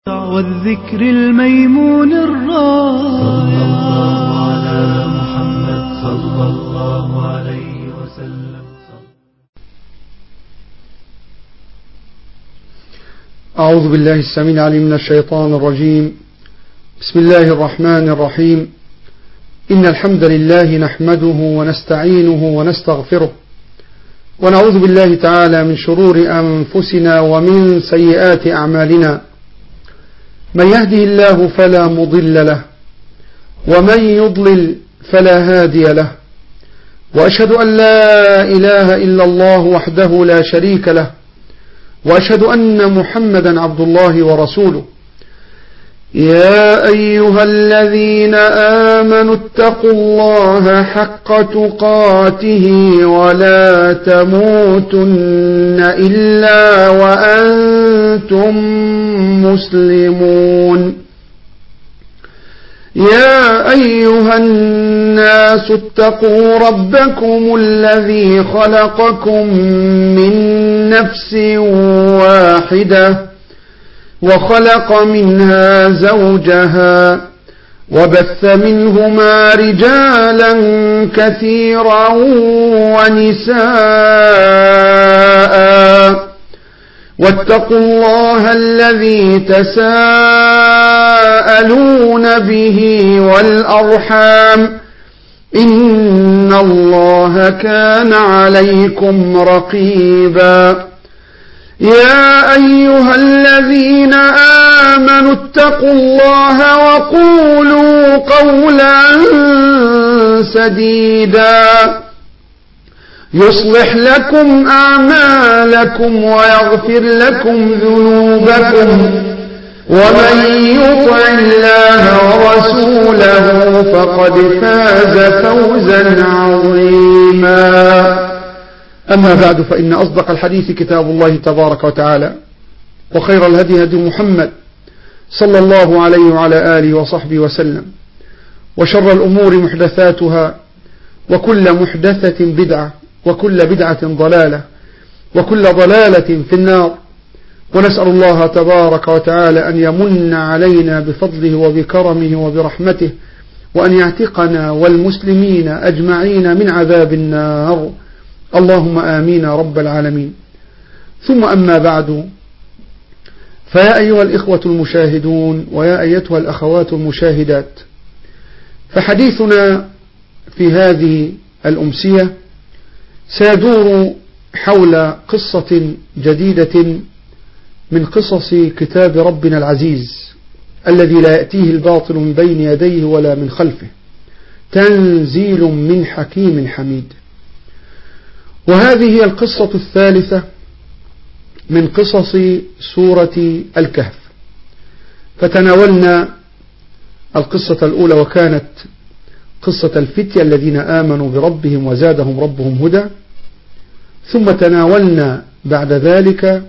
والذكر الميمون الرائع على محمد صلى الله عليه وسلم. أعوذ بالله السميع العليم من الشيطان الرجيم. بسم الله الرحمن الرحيم. إن الحمد لله نحمده ونستعينه ونستغفره ونعوذ بالله تعالى من شرور أنفسنا ومن سيئات أعمالنا. من يهده الله فلا مضل له ومن يضلل فلا هادي له، وأشهد أن لا إله إلا الله وحده لا شريك له، وأشهد أن محمدا عبد الله ورسوله. يا أيها الذين آمنوا اتقوا الله حق تقاته ولا تموتن إلا وأنتم مسلمون. يا أيها الناس اتقوا ربكم الذي خلقكم من نفس واحدة وخلق منها زوجها وبث منهما رجالا كثيرا ونساء، واتقوا الله الذي تساءلون به والأرحام إن الله كان عليكم رقيبا. يا أيها الذين آمنوا اتقوا الله وقولوا قولا سديدا يصلح لكم أعمالكم ويغفر لكم ذنوبكم، ومن يطع الله ورسوله فقد فاز فوزا عظيما. أما بعد، فإن أصدق الحديث كتاب الله تبارك وتعالى، وخير الهدي هدي محمد صلى الله عليه وعلى آله وصحبه وسلم، وشر الأمور محدثاتها، وكل محدثة بدعة، وكل بدعة ضلالة، وكل ضلالة في النار. ونسأل الله تبارك وتعالى أن يمن علينا بفضله وبكرمه وبرحمته، وأن يعتقنا والمسلمين أجمعين من عذاب النار. اللهم آمين رب العالمين. ثم أما بعد، فيا أيها الإخوة المشاهدون ويا أيتها الأخوات المشاهدات، فحديثنا في هذه الأمسية سيدور حول قصة جديدة من قصص كتاب ربنا العزيز الذي لا يأتيه الباطل من بين يديه ولا من خلفه، تنزيل من حكيم حميد. وهذه هي القصة الثالثة من قصص سورة الكهف. فتناولنا القصة الأولى وكانت قصة الفتية الذين آمنوا بربهم وزادهم ربهم هدى، ثم تناولنا بعد ذلك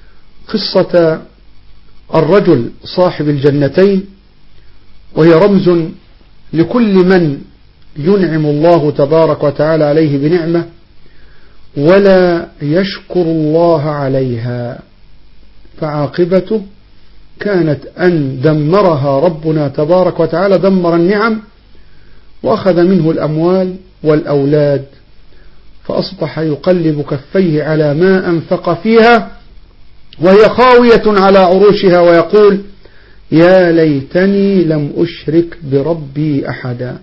قصة الرجل صاحب الجنتين، وهي رمز لكل من ينعم الله تبارك وتعالى عليه بنعمة ولا يشكر الله عليها، فعاقبته كانت أن دمرها ربنا تبارك وتعالى، دمر النعم وأخذ منه الأموال والأولاد، فأصبح يقلب كفيه على ما أنفق فيها وهي خاوية على عروشها، ويقول يا ليتني لم أشرك بربي أحدا.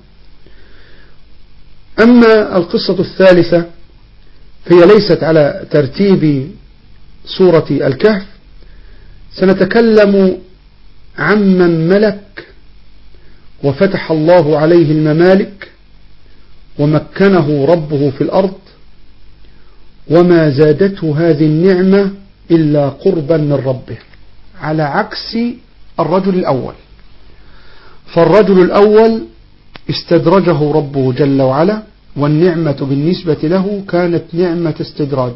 أما القصة الثالثة فهي ليست على ترتيب سورة الكهف. سنتكلم عمن ملك وفتح الله عليه الممالك ومكنه ربه في الأرض، وما زادته هذه النعمة إلا قربا من ربه، على عكس الرجل الأول. فالرجل الأول استدرجه ربه جل وعلا، والنعمة بالنسبة له كانت نعمة استدراج،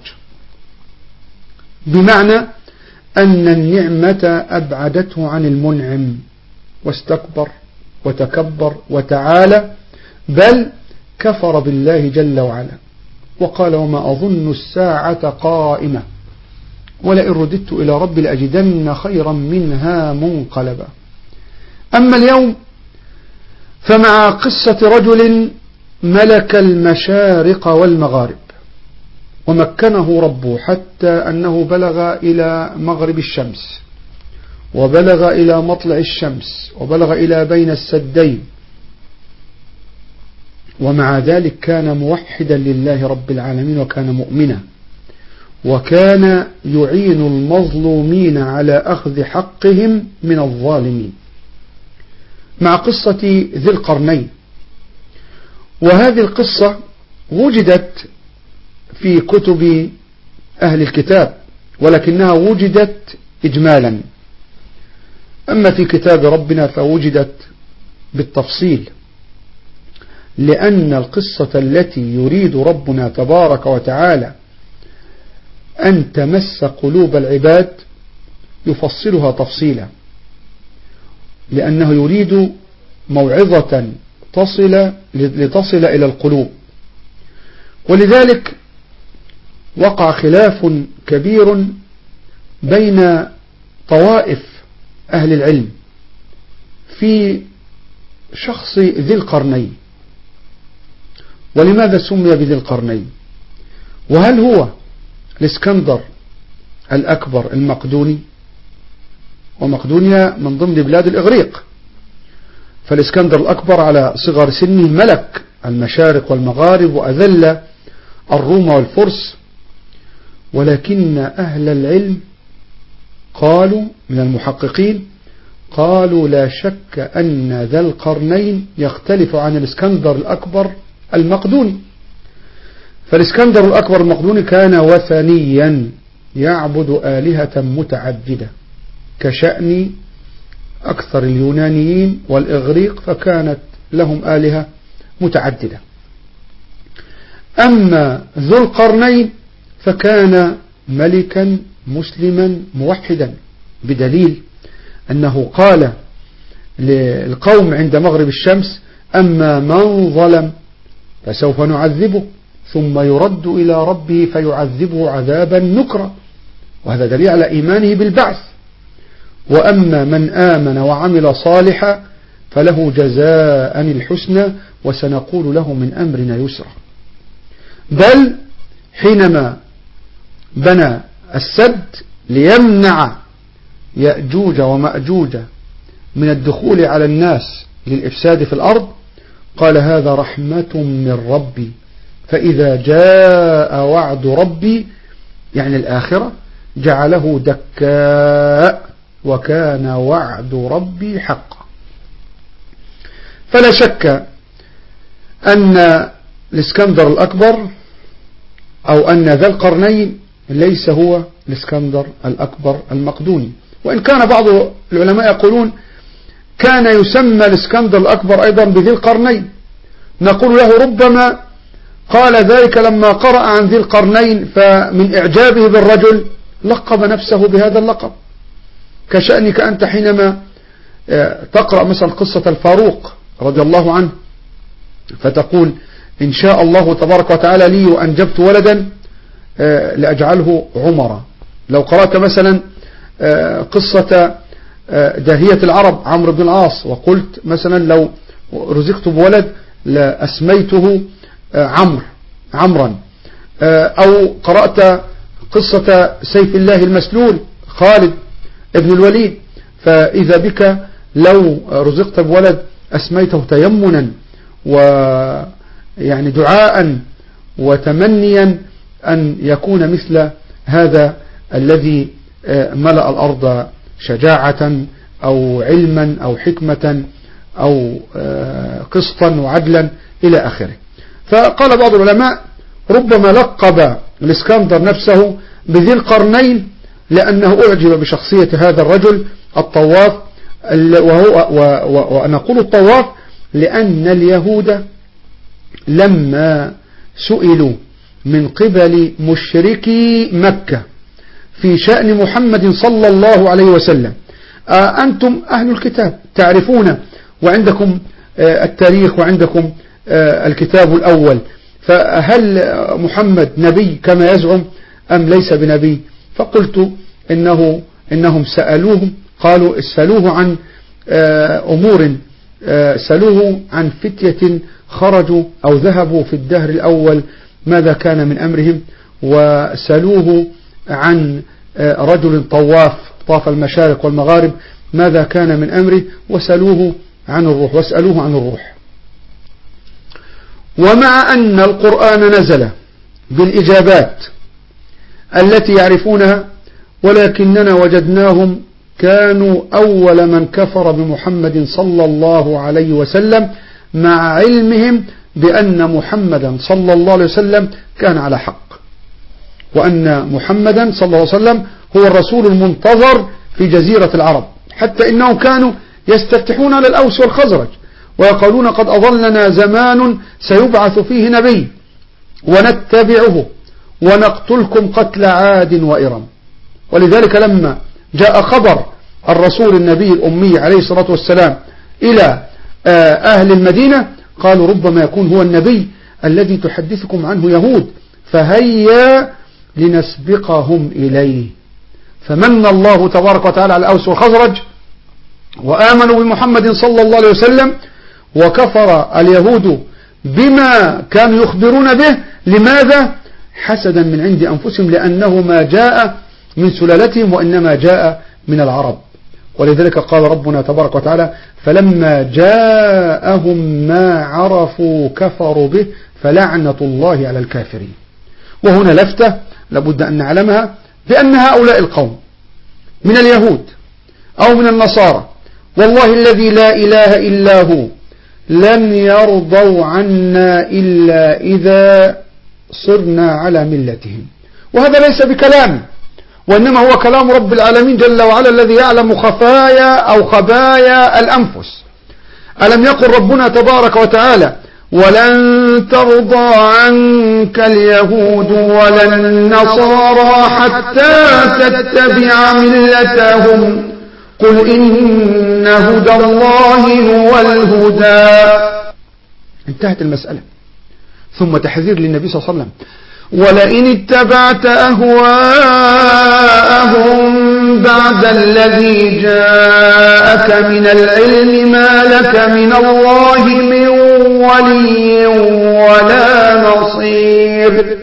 بمعنى أن النعمة أبعدته عن المنعم واستكبر وتكبر وتعالى، بل كفر بالله جل وعلا وقال وما أظن الساعة قائمة ولئن رددت إلى ربي لأجدن خيرا منها منقلبا. أما اليوم فمع قصة رجل ملك المشارق والمغارب ومكنه ربه حتى أنه بلغ إلى مغرب الشمس وبلغ إلى مطلع الشمس وبلغ إلى بين السدين، ومع ذلك كان موحدا لله رب العالمين وكان مؤمنا وكان يعين المظلومين على أخذ حقهم من الظالمين، مع قصة ذي القرنين. وهذه القصة وجدت في كتب أهل الكتاب ولكنها وجدت إجمالا، أما في كتاب ربنا فوجدت بالتفصيل، لأن القصة التي يريد ربنا تبارك وتعالى أن تمس قلوب العباد يفصلها تفصيلا، لأنه يريد موعظة لتصل إلى القلوب. ولذلك وقع خلاف كبير بين طوائف أهل العلم في شخص ذي القرنين، ولماذا سمي بذي القرنين؟ وهل هو الإسكندر الأكبر المقدوني؟ ومقدونيا من ضمن بلاد الإغريق، فالإسكندر الأكبر على صغر سنه ملك المشارق والمغارب وأذل الروم والفرس، ولكن أهل العلم قالوا من المحققين قالوا لا شك أن ذا القرنين يختلف عن الإسكندر الأكبر المقدوني. فالإسكندر الأكبر المقدوني كان وثنيا يعبد آلهة متعددة كشأن أكثر اليونانيين والإغريق، فكانت لهم آلهة متعددة. أما ذو القرنين فكان ملكا مسلما موحدا، بدليل أنه قال للقوم عند مغرب الشمس: أما من ظلم فسوف نعذبه ثم يرد إلى ربه فيعذبه عذابا نكرا، وهذا دليل على إيمانه بالبعث. وأما من آمن وعمل صالحا فله جزاء الحسنى وسنقول له من أمرنا يسرا. بل حينما بنى السد ليمنع يأجوج ومأجوج من الدخول على الناس للإفساد في الأرض قال: هذا رحمة من ربي فإذا جاء وعد ربي، يعني الآخرة، جعله دكاء وكان وعد ربي حقا. فلا شك أن الإسكندر الأكبر أو أن ذا القرنين ليس هو الإسكندر الأكبر المقدوني، وإن كان بعض العلماء يقولون كان يسمى الإسكندر الأكبر أيضا بذي القرنين. نقول له ربما قال ذلك لما قرأ عن ذي القرنين فمن إعجابه بالرجل لقب نفسه بهذا اللقب، كشأنك أنت حينما تقرأ مثلا قصة الفاروق رضي الله عنه فتقول: إن شاء الله تبارك وتعالى لي وأنجبت ولدا لأجعله عمرا. لو قرأت مثلا قصة داهية العرب عمرو بن العاص وقلت مثلا لو رزقت بولد لأسميته عمرا، أو قرأت قصة سيف الله المسلول خالد ابن الوليد، فإذا بك لو رزقت بولد أسميته تيمنا ويعني دعاء وتمنيا أن يكون مثل هذا الذي ملأ الأرض شجاعة أو علما أو حكمة أو قسطا وعدلا إلى آخره. فقال بعض العلماء ربما لقب الإسكندر نفسه بذي القرنين لأنه أعجب بشخصية هذا الرجل الطواف، ونقول الطواف لأن اليهود لما سئلوا من قبل مشركي مكة في شأن محمد صلى الله عليه وسلم: أنتم أهل الكتاب تعرفون وعندكم التاريخ وعندكم الكتاب الأول، فهل محمد نبي كما يزعم أم ليس بنبي؟ فقلت إنهم سألوهم، قالوا اسألوه عن أمور، سألوه عن فتية خرجوا أو ذهبوا في الدهر الأول ماذا كان من أمرهم، وسألوه عن رجل طاف المشارق والمغارب ماذا كان من أمره، وسألوه عن الروح واسألوه عن الروح. ومع أن القرآن نزل بالإجابات التي يعرفونها، ولكننا وجدناهم كانوا أول من كفر بمحمد صلى الله عليه وسلم، مع علمهم بأن محمدا صلى الله عليه وسلم كان على حق، وأن محمدا صلى الله عليه وسلم هو الرسول المنتظر في جزيرة العرب، حتى إنهم كانوا يستفتحون على الأوس والخزرج ويقولون قد أظلنا زمان سيبعث فيه نبي ونتبعه ونقتلكم قتل عاد وإرم. ولذلك لما جاء خبر الرسول النبي الأمي عليه الصلاة والسلام إلى أهل المدينة قالوا ربما يكون هو النبي الذي تحدثكم عنه يهود، فهيا لنسبقهم إليه. فمن الله تبارك وتعالى على الأوس والخزرج وآمنوا بمحمد صلى الله عليه وسلم، وكفر اليهود بما كانوا يخبرون به. لماذا؟ حسدا من عند أنفسهم، لأنه ما جاء من سلالتهم وإنما جاء من العرب. ولذلك قال ربنا تبارك وتعالى فلما جاءهم ما عرفوا كفروا به فلعنة الله على الكافرين. وهنا لفتة لابد أن نعلمها، بأن هؤلاء القوم من اليهود أو من النصارى والله الذي لا إله إلا هو لن يرضوا عنا إلا إذا صرنا على ملتهم. وهذا ليس بكلام، وإنما هو كلام رب العالمين جل وعلا الذي يعلم خفايا أو خبايا الأنفس. ألم يقل ربنا تبارك وتعالى ولن ترضى عنك اليهود ولا النصارى حتى تتبع ملتهم قل إن هدى الله هو الهدى. انتهت المسألة. ثم تحذير للنبي صلى الله عليه وسلم ولئن اتبعت أهواءهم بعد الذي جاءك من العلم ما لك من الله من ولي ولا نصير.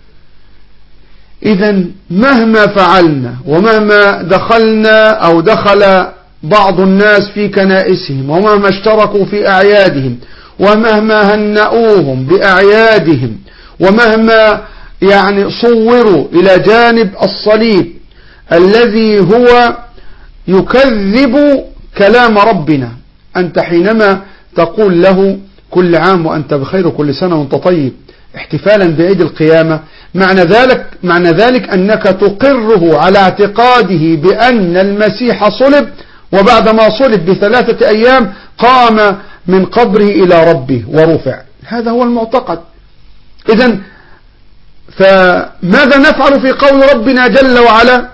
إذن مهما فعلنا ومهما دخلنا أو دخل بعض الناس في كنائسهم ومهما اشتركوا في أعيادهم ومهما هنأوهم بأعيادهم ومهما صوروا إلى جانب الصليب الذي هو يكذب كلام ربنا، أنت حينما تقول له كل عام وأنت بخير وكل سنة وأنت طيب احتفالا بعيد القيامة، معنى ذلك أنك تقره على اعتقاده بأن المسيح صلب، وبعد ما صلب ب3 أيام قام من قبره إلى ربه ورفع. هذا هو المعتقد. إذن فماذا نفعل في قول ربنا جل وعلا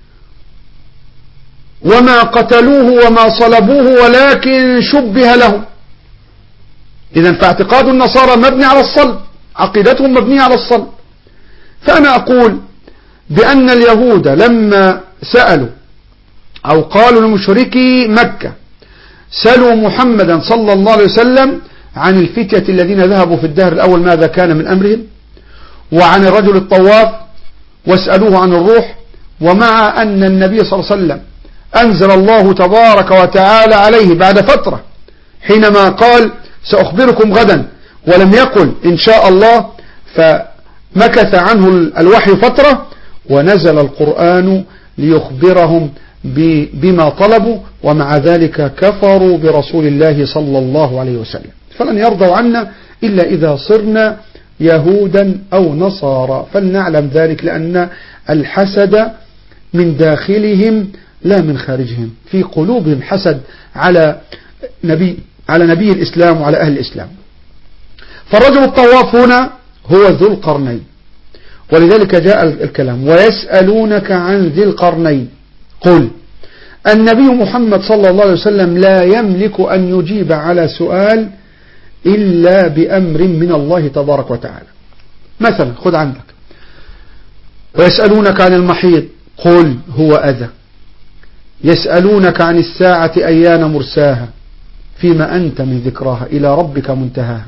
وما قتلوه وما صلبوه ولكن شبه لهم؟ إذن فاعتقاد النصارى مبني على الصلب، عقيدتهم مبنية على الصلب. فأنا أقول بأن اليهود لما سألوا أو قالوا لمشركي مكة سألوا محمدا صلى الله عليه وسلم عن الفتية الذين ذهبوا في الدهر الأول ماذا كان من أمرهم، وعن الرجل الطواف، واسألوه عن الروح، ومع أن النبي صلى الله عليه وسلم أنزل الله تبارك وتعالى عليه بعد فترة حينما قال سأخبركم غدا ولم يقل إن شاء الله، فمكث عنه الوحي فترة ونزل القرآن ليخبرهم بما طلبوا، ومع ذلك كفروا برسول الله صلى الله عليه وسلم. فلن يرضوا عنا إلا إذا صرنا يهودا أو نصارى، فلنعلم ذلك، لأن الحسد من داخلهم لا من خارجهم، في قلوبهم حسد على نبي الإسلام وعلى أهل الإسلام. فالرجل الطواف هنا هو ذو القرنين، ولذلك جاء الكلام ويسألونك عن ذي القرنين قل النبي محمد صلى الله عليه وسلم لا يملك أن يجيب على سؤال إلا بأمر من الله تبارك وتعالى. مثلا خذ عندك ويسألونك عن المحيض قل هو أذى يسألونك عن الساعة أيان مرساها فيما أنت من ذكراها إلى ربك منتهاها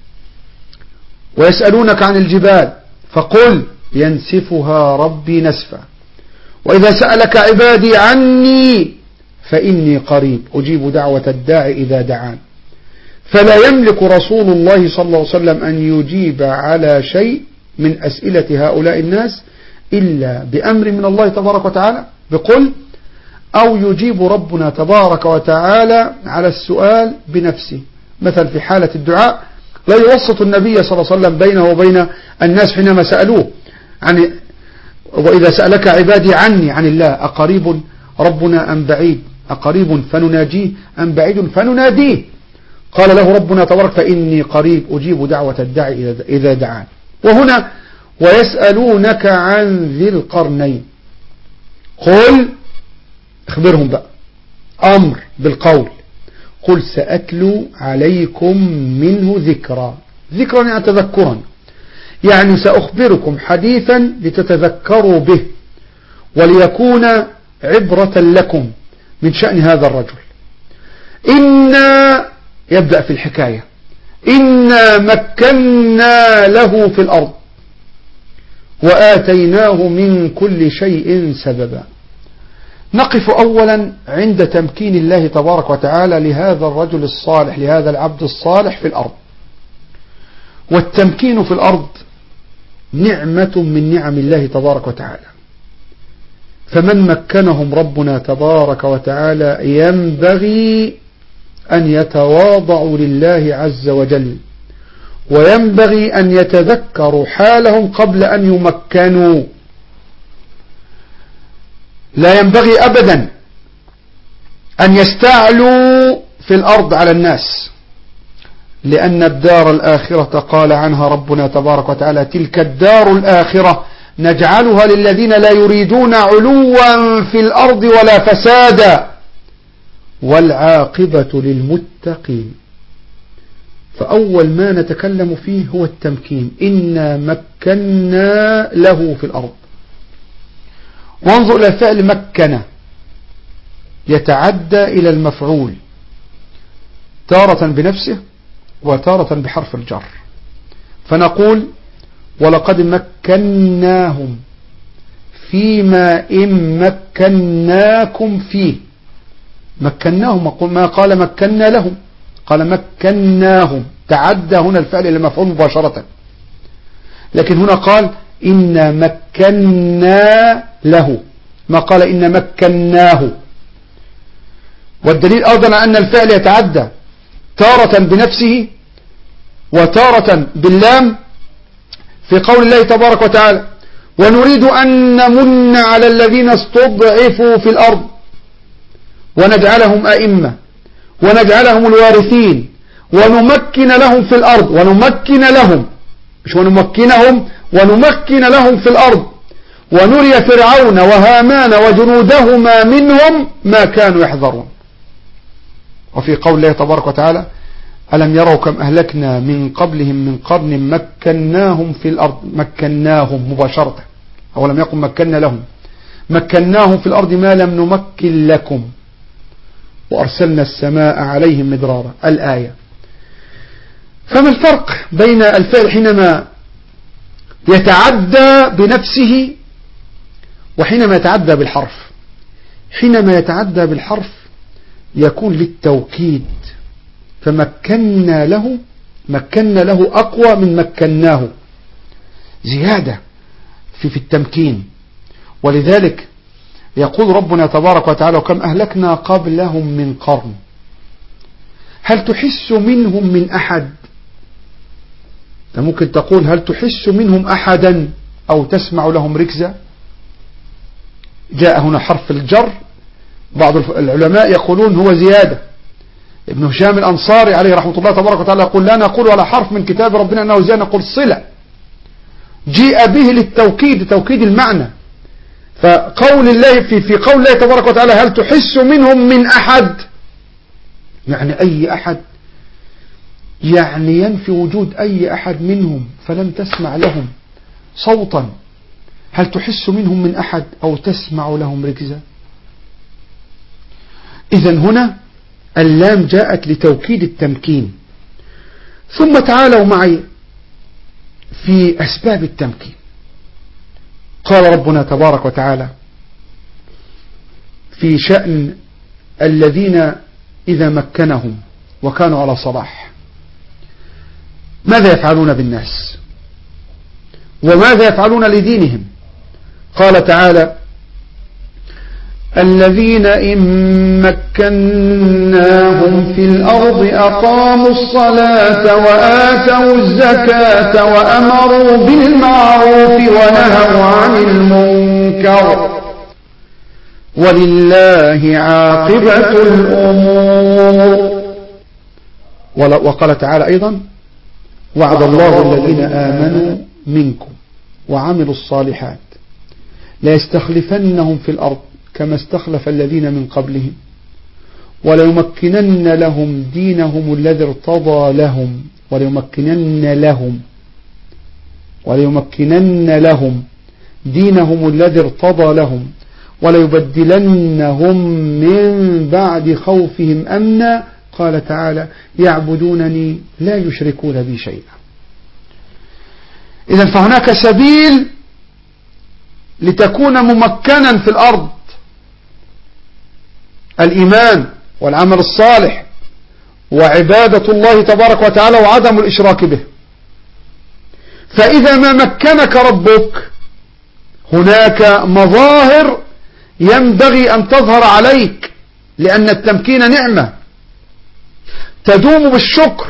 ويسألونك عن الجبال فقل ينسفها ربي نسفا وإذا سألك عبادي عني فإني قريب أجيب دعوة الداعي إذا دعان فلا يملك رسول الله صلى الله عليه وسلم أن يجيب على شيء من أسئلة هؤلاء الناس إلا بأمر من الله تبارك وتعالى بقل أو يجيب ربنا تبارك وتعالى على السؤال بنفسه. مثلا في حالة الدعاء لا يوسط النبي صلى الله عليه وسلم بينه وبين الناس حينما سألوه عن وإذا سألك عبادي عني عن الله أقريب ربنا أم بعيد أقريب فنناجيه أم بعيد فنناديه قال له ربنا تبارك فإني قريب أجيب دعوة الداعي إذا دعان. وهنا ويسألونك عن ذي القرنين قل اخبرهم بقى أمر بالقول قل سأتلو عليكم منه ذكرا يعني تذكرا يعني سأخبركم حديثا لتتذكروا به وليكون عبرة لكم من شأن هذا الرجل. إنا يبدأ في الحكاية إنا مكنا له في الأرض وآتيناه من كل شيء سببا. نقف أولا عند تمكين الله تبارك وتعالى لهذا الرجل الصالح لهذا العبد الصالح في الأرض. والتمكين في الأرض نعمة من نعم الله تبارك وتعالى فمن مكنهم ربنا تبارك وتعالى ينبغي أن يتواضعوا لله عز وجل وينبغي أن يتذكروا حالهم قبل أن يمكنوا. لا ينبغي أبدا أن يستعلوا في الأرض على الناس لأن الدار الآخرة قال عنها ربنا تبارك وتعالى تلك الدار الآخرة نجعلها للذين لا يريدون علوا في الأرض ولا فسادا والعاقبة للمتقين. فأول ما نتكلم فيه هو التمكين إنا مكنا له في الأرض. وانظر إلى فعل مكن يتعدى إلى المفعول تارة بنفسه وتارة بحرف الجر فنقول ولقد مكناهم فيما إن مكناكم فيه. مكناهم ما قال مكنا لهم قال مكناهم تعدى هنا الفعل إلى المفعول مباشرة لكن هنا قال إن مكنا له ما قال إن مكناه. والدليل أيضا أن الفعل يتعدى تارة بنفسه وتارة باللام في قول الله تبارك وتعالى ونريد أن نمن على الذين استضعفوا في الأرض ونجعلهم أئمة ونجعلهم الوارثين ونمكن لهم في الأرض ونمكن لهم مش ونمكنهم ونمكن لهم في الأرض ونري فرعون وهامان وجنودهما منهم ما كانوا يحذرون. وفي قول الله تبارك وتعالى ألم يروا كم أهلكنا من قبلهم من قرن مكناهم في الأرض مكناهم مباشرة أو لم يقل مكنا لهم مكناهم في الأرض ما لم نمكن لكم وأرسلنا السماء عليهم مدرارا الآية. فما الفرق بين الفعل حينما يتعدى بنفسه وحينما يتعدى بالحرف؟ حينما يتعدى بالحرف يكون للتوكيد فمكنا له أقوى من مكناه زيادة في التمكين. ولذلك يقول ربنا تبارك وتعالى وكم أهلكنا قبلهم من قرن هل تحس منهم من أحد؟ ممكن تقول هل تحس منهم أحدا أو تسمع لهم ركزة. جاء هنا حرف الجر بعض العلماء يقولون هو زيادة. ابن هشام الأنصاري عليه رحمة الله تبارك وتعالى يقول لا نقول على حرف من كتاب ربنا أنه زيادة نقول صلة جيء به للتوكيد توكيد المعنى. فقول الله في قول الله تبارك وتعالى هل تحس منهم من أحد يعني أي أحد يعني ينفي وجود أي أحد منهم فلم تسمع لهم صوتا هل تحس منهم من أحد أو تسمع لهم ركزا؟ إذن هنا اللام جاءت لتوكيد التمكين. ثم تعالوا معي في أسباب التمكين. قال ربنا تبارك وتعالى في شأن الذين إذا مكنهم وكانوا على صلاح ماذا يفعلون بالناس وماذا يفعلون لدينهم. قال تعالى الذين إن مكناهم في الأرض أقاموا الصلاة وآتوا الزكاة وأمروا بالمعروف ونهوا عن المنكر ولله عاقبة الأمور. وقال تعالى أيضا وعد الله الذين آمنوا منكم وعملوا الصالحات ليستخلفنهم في الأرض كما استخلف الذين من قبلهم وليمكنن لهم دينهم الذي ارتضى لهم وليمكنن لهم دينهم الذي ارتضى لهم وليبدلنهم من بعد خوفهم أمنا. قال تعالى يعبدونني لا يشركون بي شيئا. إذن فهناك سبيل لتكون ممكنا في الأرض: الإيمان والعمل الصالح وعبادة الله تبارك وتعالى وعدم الإشراك به. فإذا ما مكنك ربك هناك مظاهر ينبغي أن تظهر عليك، لأن التمكين نعمة تدوم بالشكر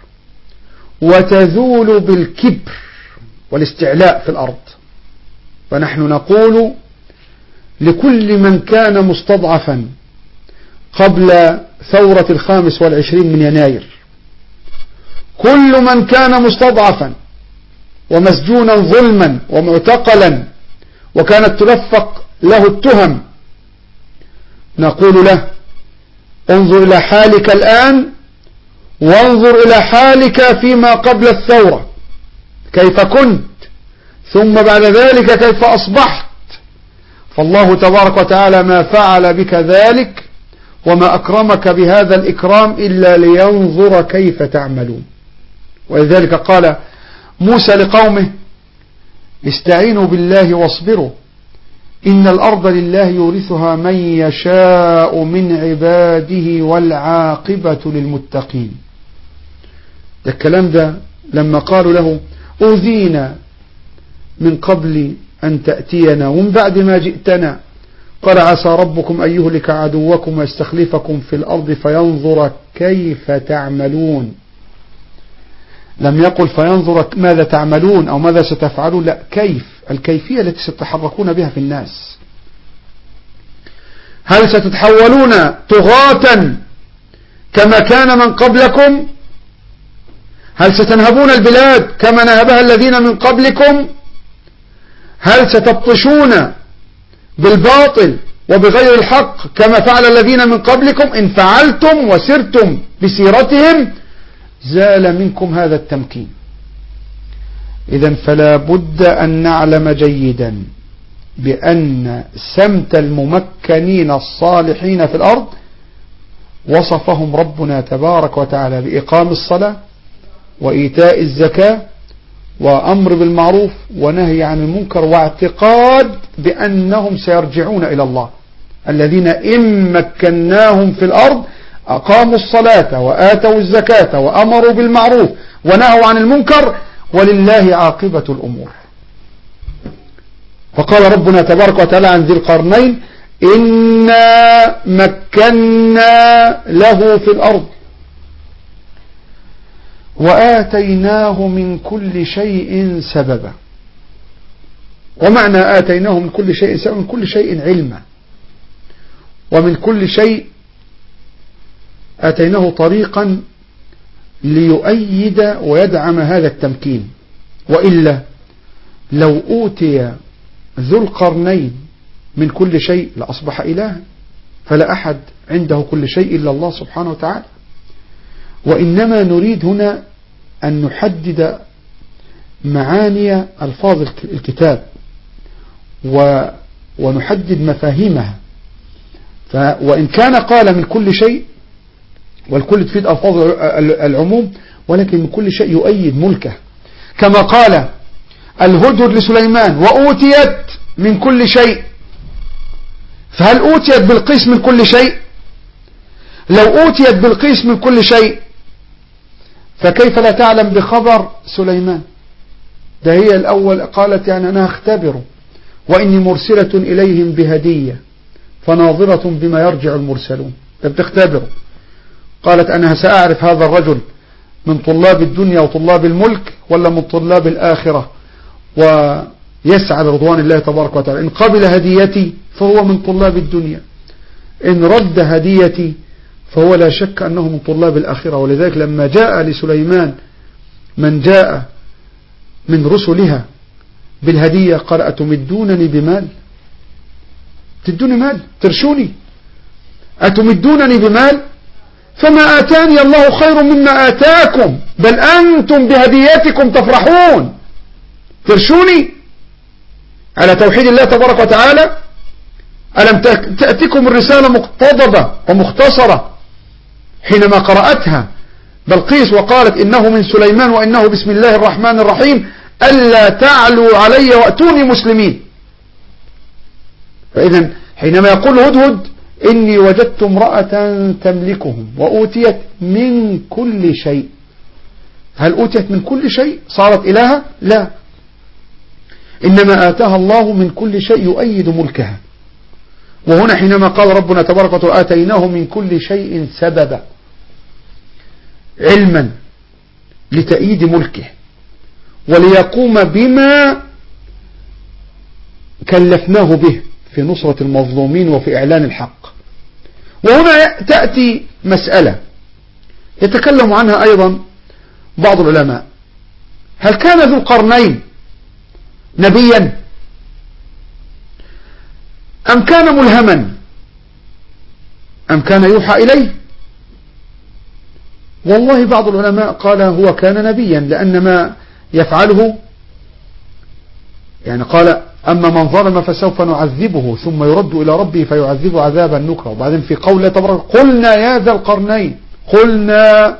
وتذول بالكبر والاستعلاء في الأرض. فنحن نقول لكل من كان مستضعفا قبل ثورة 25 من يناير، كل من كان مستضعفا ومسجونا ظلما ومعتقلا وكانت تلفق له التهم، نقول له انظر إلى حالك الآن وانظر إلى حالك فيما قبل الثورة كيف كنت، ثم بعد ذلك كيف أصبحت. فالله تبارك وتعالى ما فعل بك ذلك وما أكرمك بهذا الإكرام إلا لينظر كيف تعملون. ولذلك قال موسى لقومه استعينوا بالله واصبروا إن الأرض لله يورثها من يشاء من عباده والعاقبة للمتقين. الكلام ده لما قالوا له أوذينا من قبل أن تأتينا ومن بعد ما جئتنا، قال عسى ربكم أن يهلك عدوكم ويستخلفكم في الأرض فينظر كيف تعملون. لم يقل فينظر ماذا تعملون أو ماذا ستفعلون، لا، كيف، الكيفية التي ستتحركون بها في الناس. هل ستتحولون طغاة كما كان من قبلكم؟ هل ستنهبون البلاد كما نهبها الذين من قبلكم؟ هل ستبطشون بالباطل وبغير الحق كما فعل الذين من قبلكم؟ إن فعلتم وسرتم بسيرتهم زال منكم هذا التمكين. إذن فلا بد أن نعلم جيدا بأن سمت الممكنين الصالحين في الأرض وصفهم ربنا تبارك وتعالى بإقام الصلاة وإيتاء الزكاة وأمر بالمعروف ونهي عن المنكر واعتقاد بأنهم سيرجعون إلى الله. الذين إن مكناهم في الأرض أقاموا الصلاة وآتوا الزكاة وأمروا بالمعروف ونهوا عن المنكر ولله عاقبة الأمور. وقال ربنا تبارك وتعالى عن ذي القرنين إنا مكنا له في الأرض وآتيناه من كل شيء سببا. ومعنى آتيناه من كل شيء سببا، من كل شيء علما، ومن كل شيء آتيناه طريقا ليؤيد ويدعم هذا التمكين. وإلا لو أوتي ذو القرنين من كل شيء لأصبح إلها، فلا أحد عنده كل شيء إلا الله سبحانه وتعالى. وإنما نريد هنا أن نحدد معاني ألفاظ الكتاب ونحدد مفاهيمها. وإن كان قال من كل شيء، والكل تفيد ألفاظ العموم، ولكن من كل شيء يؤيد ملكه، كما قال الهدهد لسليمان وأوتيت من كل شيء. فهل أوتيت بلقيس من كل شيء؟ لو أوتيت بلقيس من كل شيء فكيف لا تعلم بخبر سليمان؟ ده هي الأول قالت يعني أنا أختبره وإني مرسلة إليهم بهدية فناظرة بما يرجع المرسلون. ده بتختبره. قالت أنا سأعرف هذا الرجل من طلاب الدنيا وطلاب الملك ولا من طلاب الآخرة، ويسعى رضوان الله تبارك وتعالى. إن قبل هديتي فهو من طلاب الدنيا، إن رد هديتي فهو لا شك أنه من طلاب الآخرة. ولذلك لما جاء لسليمان من جاء من رسلها بالهدية قال أتمدونني بمال؟ تدوني مال؟ ترشوني؟ أتمدونني بمال؟ فما آتاني الله خير مما آتاكم بل أنتم بهدياتكم تفرحون. ترشوني على توحيد الله تبارك وتعالى؟ ألم تأتكم الرسالة مقتضبة ومختصرة حينما قرأتها بلقيس وقالت إنه من سليمان وإنه بسم الله الرحمن الرحيم ألا تعلوا علي وأتوني مسلمين. فإذا حينما يقول هدهد إني وجدت امرأة تملكهم وأوتيت من كل شيء، هل أوتيت من كل شيء صارت إلها؟ لا، إنما آتاها الله من كل شيء يؤيد ملكها. وهنا حينما قال ربنا تبارك وتعالى آتيناه من كل شيء سببا، علما لتأييد ملكه وليقوم بما كلفناه به في نصرة المظلومين وفي إعلان الحق. وهنا تأتي مسألة يتكلم عنها أيضا بعض العلماء: هل كان ذو القرنين نبيا أم كان ملهما أم كان يوحى إليه؟ والله بعض العلماء قال هو كان نبيا، لأن ما يفعله يعني قال أما من ظلم فسوف نعذبه ثم يرد إلى ربه فيعذبه عذابا نكرا. وبعدين في قوله تبارك قلنا يا ذا القرنين، قلنا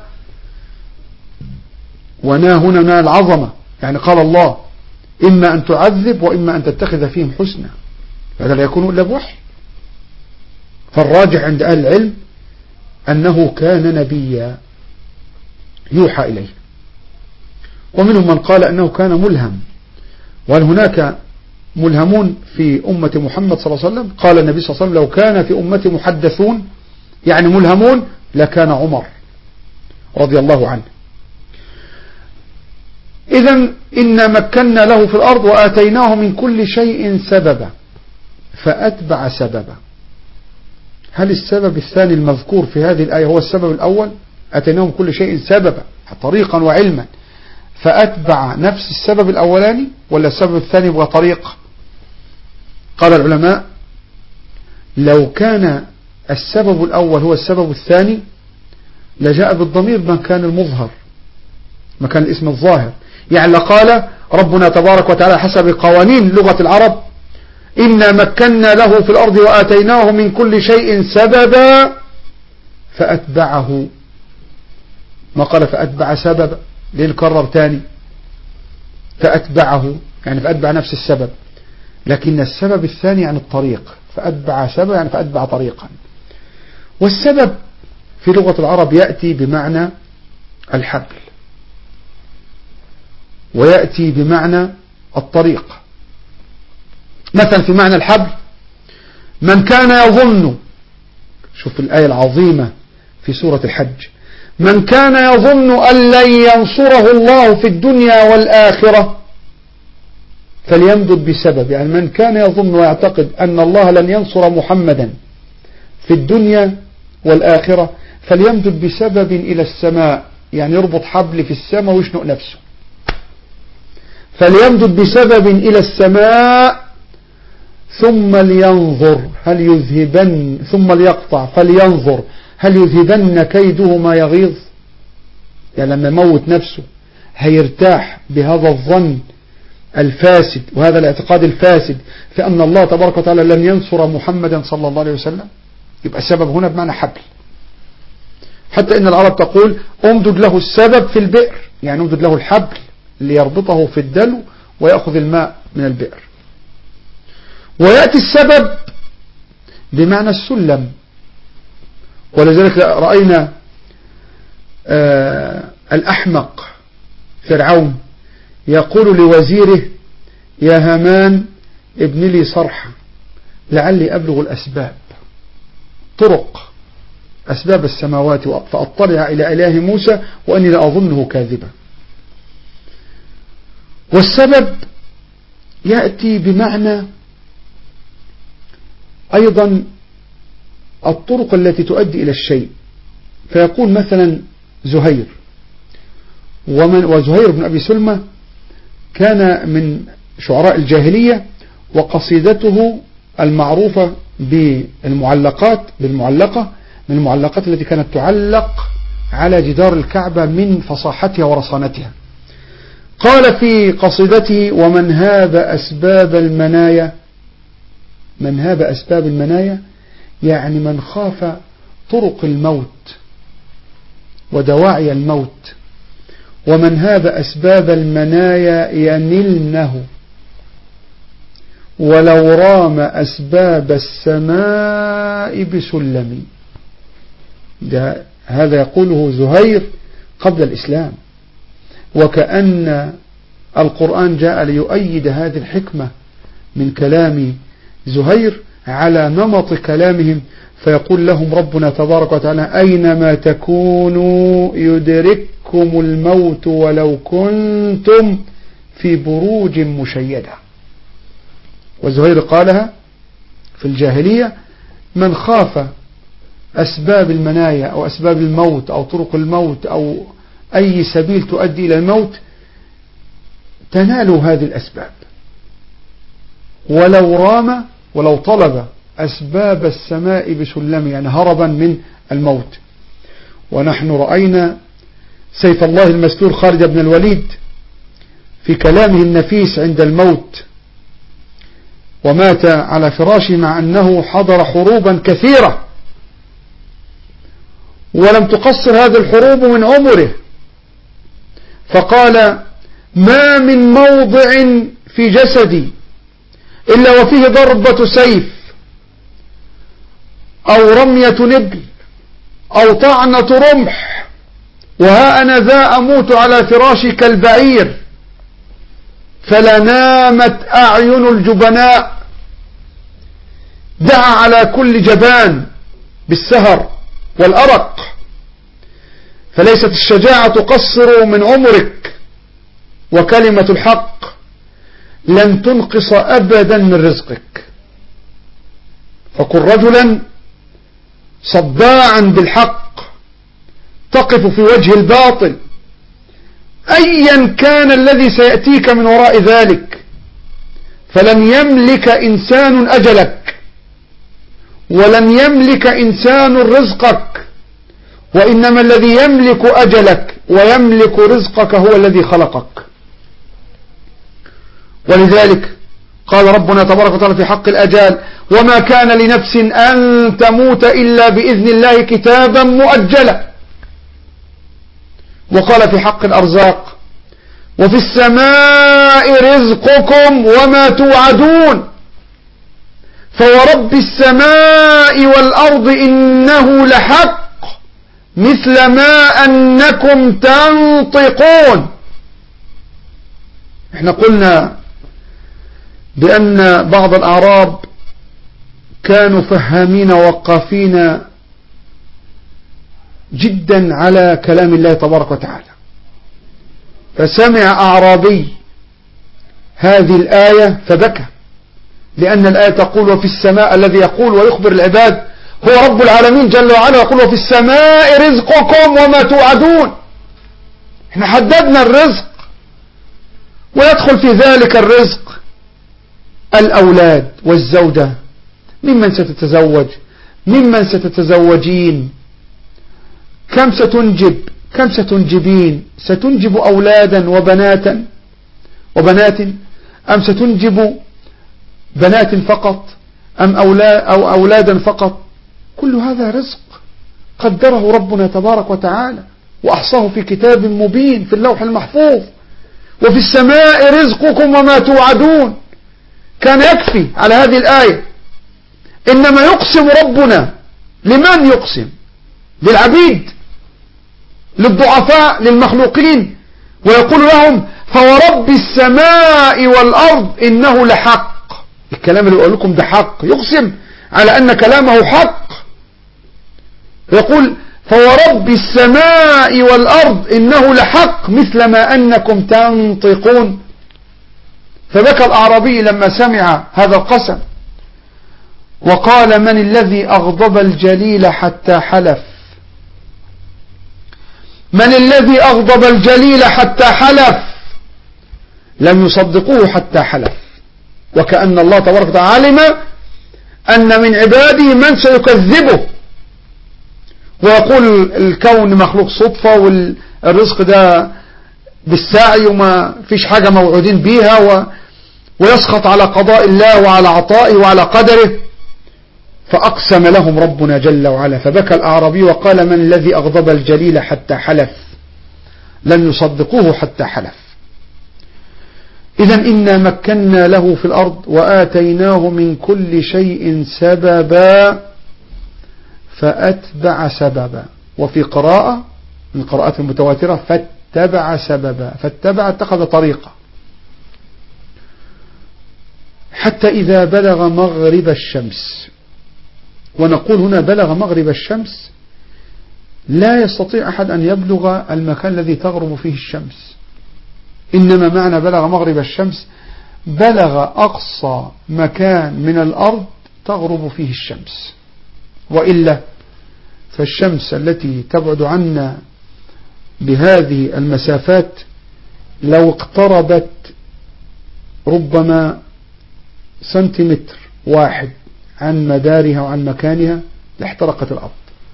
ونا هنا من العظمة، يعني قال الله إما أن تعذب وإما أن تتخذ فيهم حسنا، هذا لا يكون إلا بوحي. فالراجح عند أهل العلم أنه كان نبيا يوحى إليه. ومنهم من قال أنه كان ملهم. وهل هناك ملهمون في أمة محمد صلى الله عليه وسلم؟ قال النبي صلى الله عليه وسلم لو كان في أمتي محدثون يعني ملهمون لكان عمر رضي الله عنه. إذن إن مكنا له في الأرض وآتيناه من كل شيء سببا فأتبع سببا. هل السبب الثاني المذكور في هذه الآية هو السبب الأول؟ آتيناه من كل شيء سببا طريقا وعلما، فأتبع نفس السبب الأولاني ولا السبب الثاني يبقى طريق؟ قال العلماء لو كان السبب الأول هو السبب الثاني لجاء بالضمير مكان المظهر مكان الاسم الظاهر. يعني لقال ربنا تبارك وتعالى حسب قوانين لغة العرب إنا مكنا له في الأرض وآتيناه من كل شيء سببا فأتبعه، ما قال فأتبع سببا ليه نكرر تاني؟ فأتبعه يعني فأتبع نفس السبب، لكن السبب الثاني يعني الطريق، فأتبع سبب يعني فأتبع طريقا. والسبب في لغة العرب يأتي بمعنى الحبل ويأتي بمعنى الطريق. مثلا في معنى الحبل من كان يظن، شوف الآية العظيمة في سورة الحج، من كان يظن أن لن ينصره الله في الدنيا والآخرة فليمدد بسبب. يعني من كان يظن ويعتقد أن الله لن ينصر محمدا في الدنيا والآخرة فليمدد بسبب إلى السماء، يعني يربط حبل في السماء ويشنق نفسه. فليمدد بسبب إلى السماء ثم لينظر هل يذهبن، ثم ليقطع فلينظر هل يذهبن كيده ما يغيظ. يعني لما يموت نفسه هيرتاح بهذا الظن الفاسد، وهذا الاعتقاد الفاسد في أن الله تبارك وتعالى لن ينصر محمدا صلى الله عليه وسلم، يبقى السبب هنا بمعنى حبل. حتى إن العرب تقول امدد له السبب في البئر، يعني امدد له الحبل ليربطه في الدلو ويأخذ الماء من البئر. ويأتي السبب بمعنى السلم، ولذلك رأينا الأحمق فرعون يقول لوزيره يا هامان ابن لي صرحا لعلي أبلغ الأسباب، طرق أسباب السماوات فأطلع إلى إله موسى وأني لأظنه كاذبا. والسبب يأتي بمعنى أيضا الطرق التي تؤدي إلى الشيء، فيقول مثلا زهير، وزهير بن أبي سلمة كان من شعراء الجاهلية، وقصيدته المعروفة بالمعلقة من المعلقات التي كانت تعلق على جدار الكعبة من فصاحتها ورصانتها. قال في قصيدته ومن هاب أسباب المنايا، من هاب أسباب المنايا يعني من خاف طرق الموت ودواعي الموت، ومن هاب أسباب المنايا ينلنه ولو رام أسباب السماء بسلم. هذا يقوله زهير قبل الإسلام، وكأن القرآن جاء ليؤيد هذه الحكمة من كلام زهير على نمط كلامهم، فيقول لهم ربنا تبارك وتعالى أينما تكونوا يدرككم الموت ولو كنتم في بروج مشيدة. وزهير قالها في الجاهلية من خاف أسباب المنايا أو أسباب الموت أو طرق الموت أو أي سبيل تؤدي إلى الموت تنالوا هذه الأسباب، ولو طلب أسباب السماء بسلم يعني هربا من الموت. ونحن رأينا سيف الله المسلول خالد بن الوليد في كلامه النفيس عند الموت، ومات على فراشه مع أنه حضر حروبا كثيرة ولم تقصر هذه الحروب من عمره، فقال ما من موضع في جسدي إلا وفيه ضربة سيف أو رمية نبل أو طعنة رمح، وها أنا ذا أموت على فراشي كالبعير، فلنامت أعين الجبناء، دعا على كل جبان بالسهر والأرق، فليست الشجاعة تقصر من عمرك، وكلمة الحق لن تنقص أبدا من رزقك، فكن رجلا صداعا بالحق تقف في وجه الباطل أيا كان الذي سيأتيك من وراء ذلك، فلن يملك إنسان أجلك ولن يملك إنسان رزقك، وإنما الذي يملك أجلك ويملك رزقك هو الذي خلقك. ولذلك قال ربنا تبارك وتعالى في حق الأجال وما كان لنفس أن تموت إلا بإذن الله كتابا مؤجلا. وقال في حق الأرزاق وفي السماء رزقكم وما توعدون فورب السماء والأرض إنه لحق مثل ما أنكم تنطقون. احنا قلنا بأن بعض الأعراب كانوا فهامين ووقافين جدا على كلام الله تبارك وتعالى، فسمع أعرابي هذه الآية فبكى، لأن الآية تقول وفي السماء، الذي يقول ويخبر العباد هو رب العالمين جل وعلا، يقول وفي السماء رزقكم وما توعدون. احنا حددنا الرزق، ويدخل في ذلك الرزق الأولاد والزوجة، ممن ستتزوج، ممن ستتزوجين، كم ستنجب، كم ستنجبين، ستنجب أولادا وبنات أم ستنجب بنات فقط أم أولادا فقط؟ كل هذا رزق قدره ربنا تبارك وتعالى وأحصاه في كتاب مبين في اللوح المحفوظ. وفي السماء رزقكم وما توعدون. كان يكفي على هذه الآية. إنما يقسم ربنا. لمن يقسم؟ للعبيد، للضعفاء، للمخلوقين، ويقول لهم فورب السماء والأرض إنه لحق. الكلام اللي أقول لكم ده حق، يقسم على أن كلامه حق. يقول فورب السماء والأرض إنه لحق مثل ما أنكم تنطقون. فبكى الأعرابي لما سمع هذا القسم وقال من الذي أغضب الجليل حتى حلف؟ من الذي أغضب الجليل حتى حلف؟ لم يصدقوه حتى حلف. وكأن الله تبارك وتعالى علم أن من عباده من سيكذبه ويقول الكون مخلوق صدفة والرزق ده بالسعي وما فيش حاجة موعودين بيها ويسخط على قضاء الله وعلى عطائه وعلى قدره. فأقسم لهم ربنا جل وعلا. فبكى الأعرابي وقال من الذي أغضب الجليل حتى حلف؟ لم يصدقوه حتى حلف. إذن إنا مكنا له في الأرض وآتيناه من كل شيء سببا فأتبع سببا. وفي قراءة من القراءات المتواترة فاتبع سببا. فاتبع اتخذ طريقة حتى إذا بلغ مغرب الشمس. ونقول هنا بلغ مغرب الشمس لا يستطيع أحد أن يبلغ المكان الذي تغرب فيه الشمس. إنما معنى بلغ مغرب الشمس بلغ أقصى مكان من الأرض تغرب فيه الشمس. وإلا فالشمس التي تبعد عنا بهذه المسافات لو اقتربت ربما سنتيمتر واحد عن مدارها وعن مكانها لاحترقت الأرض.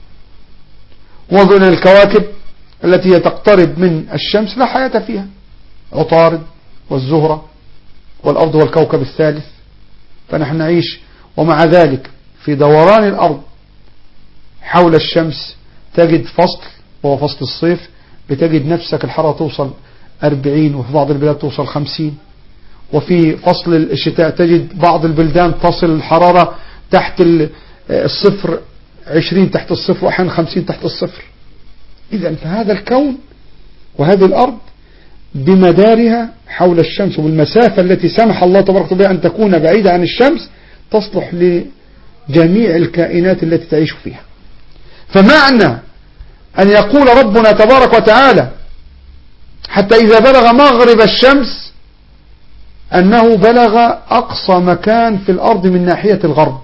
وظن الكواكب التي تقترب من الشمس لا حياة فيها، عطارد والزهرة والأرض والكوكب الثالث. فنحن نعيش ومع ذلك في دوران الأرض حول الشمس تجد فصل وهو فصل الصيف بتجد نفسك الحرارة توصل 40 وفي بعض البلاد توصل 50. وفي فصل الشتاء تجد بعض البلدان تصل الحرارة تحت الصفر 20 تحت الصفر وأحيانا 50 تحت الصفر. إذن فهذا الكون وهذه الأرض بمدارها حول الشمس وبالمسافة التي سمح الله تبارك وتعالى أن تكون بعيدة عن الشمس تصلح لجميع الكائنات التي تعيش فيها. فمعنى أن يقول ربنا تبارك وتعالى حتى إذا بلغ مغرب الشمس أنه بلغ أقصى مكان في الأرض من ناحية الغرب،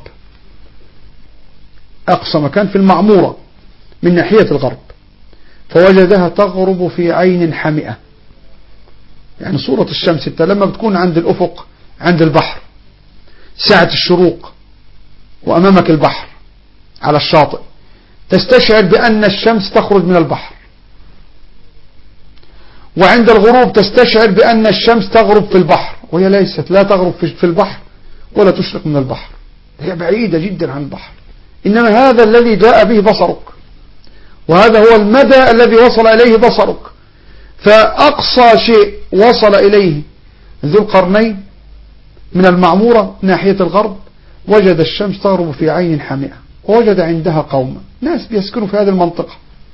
أقصى مكان في المعمورة من ناحية الغرب، فوجدها تغرب في عين حمئة. يعني صورة الشمس انت لما بتكون عند الأفق عند البحر ساعة الشروق وأمامك البحر على الشاطئ تستشعر بأن الشمس تخرج من البحر، وعند الغروب تستشعر بأن الشمس تغرب في البحر وهي ليست لا تغرب في البحر ولا تشرق من البحر، هي بعيدة جدا عن البحر. إنما هذا الذي جاء به بصرك وهذا هو المدى الذي وصل إليه بصرك. فأقصى شيء وصل إليه ذو القرنين من المعمورة ناحية الغرب وجد الشمس تغرب في عين حمئة ووجد عندها قوما ناس بيسكنوا في هذه المنطقة.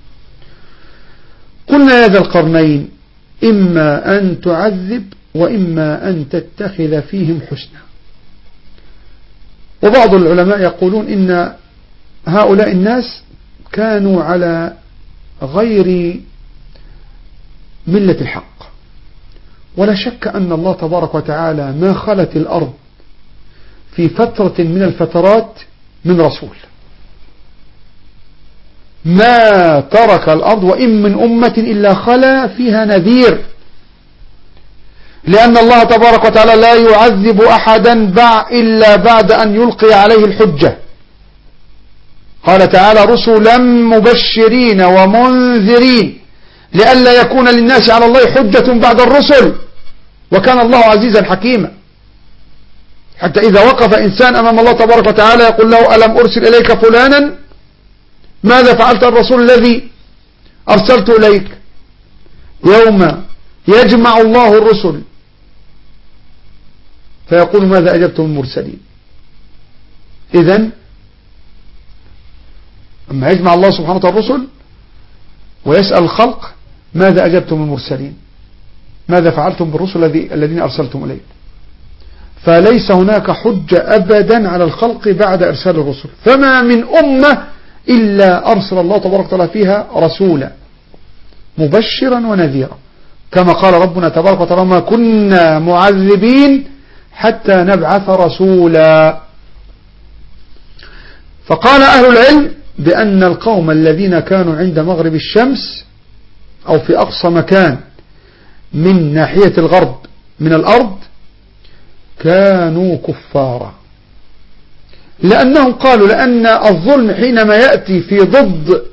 قلنا يا ذا القرنين إما أن تعذب وإما أن تتخذ فيهم حسنا. وبعض العلماء يقولون إن هؤلاء الناس كانوا على غير ملة الحق، ولا شك أن الله تبارك وتعالى ما خلت الأرض في فترة من الفترات من رسول، ما ترك الأرض وإن من أمة إلا خلا فيها نذير، لأن الله تبارك وتعالى لا يعذب أحدا إلا بعد أن يلقي عليه الحجة. قال تعالى رسلا مبشرين ومنذرين لئلا يكون للناس على الله حجة بعد الرسل، وكان الله عزيزا حكيما. حتى إذا وقف إنسان أمام الله تبارك وتعالى يقول له ألم أرسل إليك فلانا؟ ماذا فعلت الرسول الذي أرسلت إليك؟ يوم يجمع الله الرسل فيقول ماذا أجبتم المرسلين. إذن أما يجمع الله سبحانه وتعالى الرسل ويسأل الخلق ماذا أجبتم المرسلين، ماذا فعلتم بالرسل الذين أرسلتم إليه. فليس هناك حجة أبدا على الخلق بعد إرسال الرسل، فما من أمة إلا أرسل الله تبارك وتعالى فيها رسولا مبشرا ونذيرا، كما قال ربنا تبارك وتعالى ما كنا معذبين حتى نبعث رسولا. فقال أهل العلم بأن القوم الذين كانوا عند مغرب الشمس أو في أقصى مكان من ناحية الغرب من الأرض كانوا كفارا، لأنهم قالوا لأن الظلم حينما يأتي في ضد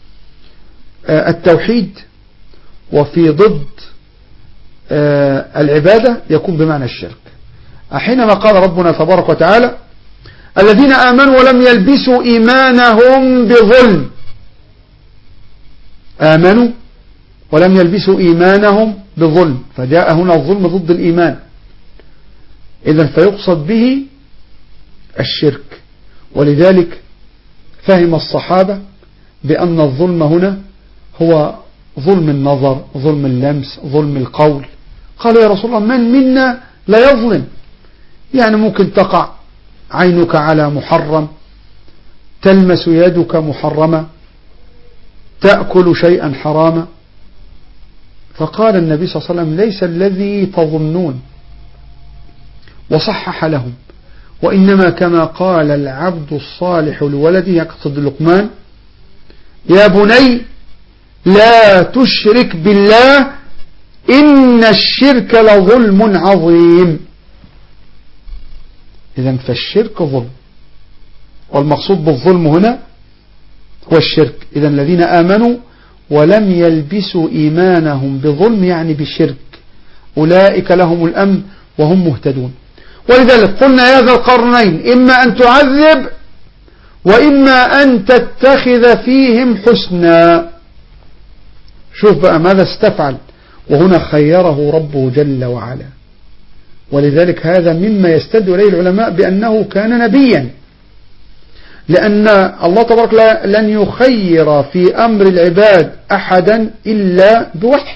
التوحيد وفي ضد العبادة يكون بمعنى الشرك. حينما قال ربنا تبارك وتعالى الذين آمنوا ولم يلبسوا إيمانهم بظلم، آمنوا ولم يلبسوا إيمانهم بظلم، فجاء هنا الظلم ضد الإيمان، إذن فيقصد به الشرك. ولذلك فهم الصحابة بأن الظلم هنا هو ظلم النظر، ظلم اللمس، ظلم القول. قالوا يا رسول الله من منا لا يظلم؟ يعني ممكن تقع عينك على محرم، تلمس يدك محرمة، تأكل شيئا حراما. فقال النبي صلى الله عليه وسلم ليس الذي تظنون، وصحح لهم وإنما كما قال العبد الصالح لولده يقصد لقمان يا بني لا تشرك بالله إن الشرك لظلم عظيم. إذن فالشرك ظلم، والمقصود بالظلم هنا هو الشرك. إذن الذين آمنوا ولم يلبسوا إيمانهم بظلم يعني بالشرك أولئك لهم الأمن وهم مهتدون. ولذلك قلنا يا ذا القرنين إما أن تعذب وإما أن تتخذ فيهم حسنا. شوف بقى ماذا استفعل، وهنا خيره ربه جل وعلا. ولذلك هذا مما يستدل إليه العلماء بأنه كان نبيا، لأن الله تبارك لن يخير في أمر العباد أحدا إلا بوحي،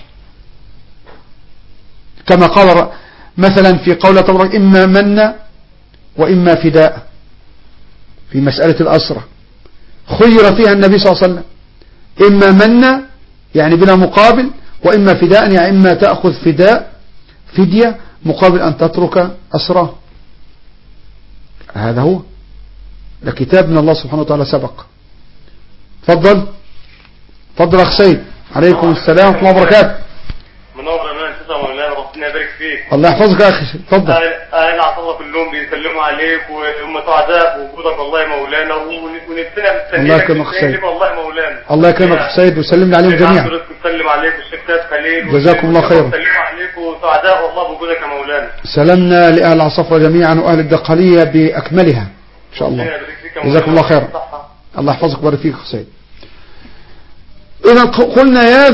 كما قال مثلا في قوله تبارك إما منا وإما فداء في مسألة الأسرة، خير فيها النبي صلى الله عليه وسلم إما منا يعني بلا مقابل، وإما فداء يعني إما تأخذ فدية مقابل أن تترك أسرة. هذا هو لكتاب من الله سبحانه وتعالى سبق. تفضل أخ سيد. عليكم السلام ورحمة الله وبركاته. منور أمان تسمع مولانا ربنا يبارك فيك. الله يحفظك يا أخي. تفضل. أهل عطلة كلهم بيسلموا عليك وهم سعداء بوجودك والله يا مولانا، ونفسنا مستنيينك. الله يكرمك أخ سيد. والله يا مولانا. الله يكرمك أخ سيد وسلمنا عليهم جميعا. نسلم عليك والشيخ خليل. جزاكم الله خيرا. نسلم عليك وسعداء والله بوجودك يا مولانا. سلمنا لأهل العصفرة جميعا وأهل الدقهلية بأكملها إن شاء الله. جزاكم الله خيرا. الله يحفظك ويبارك فيك أخ سيد. إذا قلنا يا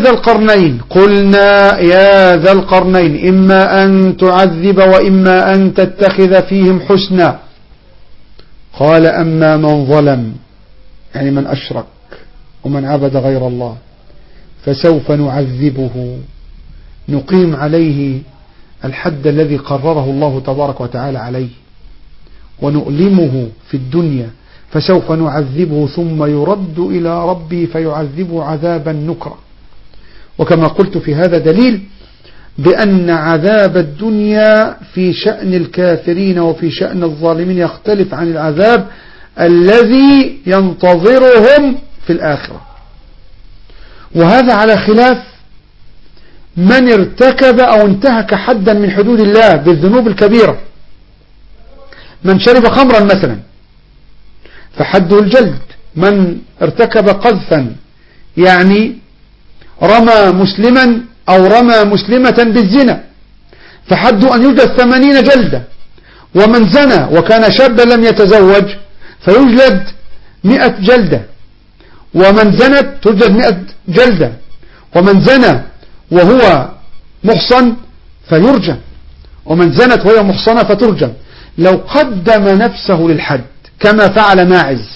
ذا القرنين إما أن تعذب وإما أن تتخذ فيهم حسنا. قال أما من ظلم يعني من أشرك ومن عبد غير الله فسوف نعذبه، نقيم عليه الحد الذي قرره الله تبارك وتعالى عليه، ونؤلمه في الدنيا فسوف نعذبه ثم يرد إلى ربي فيعذبه عذابا نكرا. وكما قلت في هذا دليل بأن عذاب الدنيا في شأن الكافرين وفي شأن الظالمين يختلف عن العذاب الذي ينتظرهم في الآخرة. وهذا على خلاف من ارتكب أو انتهك حدا من حدود الله بالذنوب الكبيرة. من شرب خمرا مثلا فحده الجلد، من ارتكب قذفا يعني رمى مسلما أو رمى مسلمة بالزنا فحده أن يجلد 80 جلدة، ومن زنى وكان شابا لم يتزوج فيجلد 100 جلدة، ومن زنت تجلد 100 جلدة، ومن زنى وهو محصن فيرجم، ومن زنت وهي محصنة فترجم. لو قدم نفسه للحد كما فعل ماعز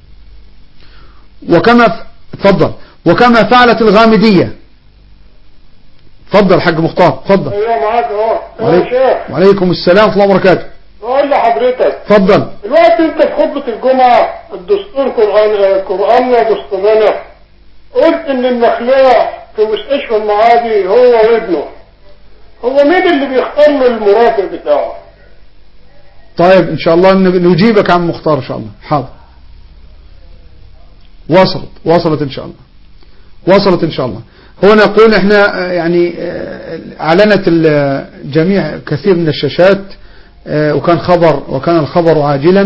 وكما فعلت الغامدية. تفضل حاج مختار، تفضل. ايوه معاك اهو يا شيخ. وعليكم السلام ورحمة الله وبركاته. بقول لحضرتك تفضل. الوقت انت في خطبة الجمعة الدستور قرآننا دستورنا قلت ان المخلوع في مستشفى المعادي هو وابنه، هو مين اللي بيختار له المرافق بتاعه؟ طيب ان شاء الله نجيبك عن مختار ان شاء الله. حاضر. وصلت ان شاء الله. هو نقول احنا يعني اعلنت الجميع كثير من الشاشات وكان الخبر عاجلا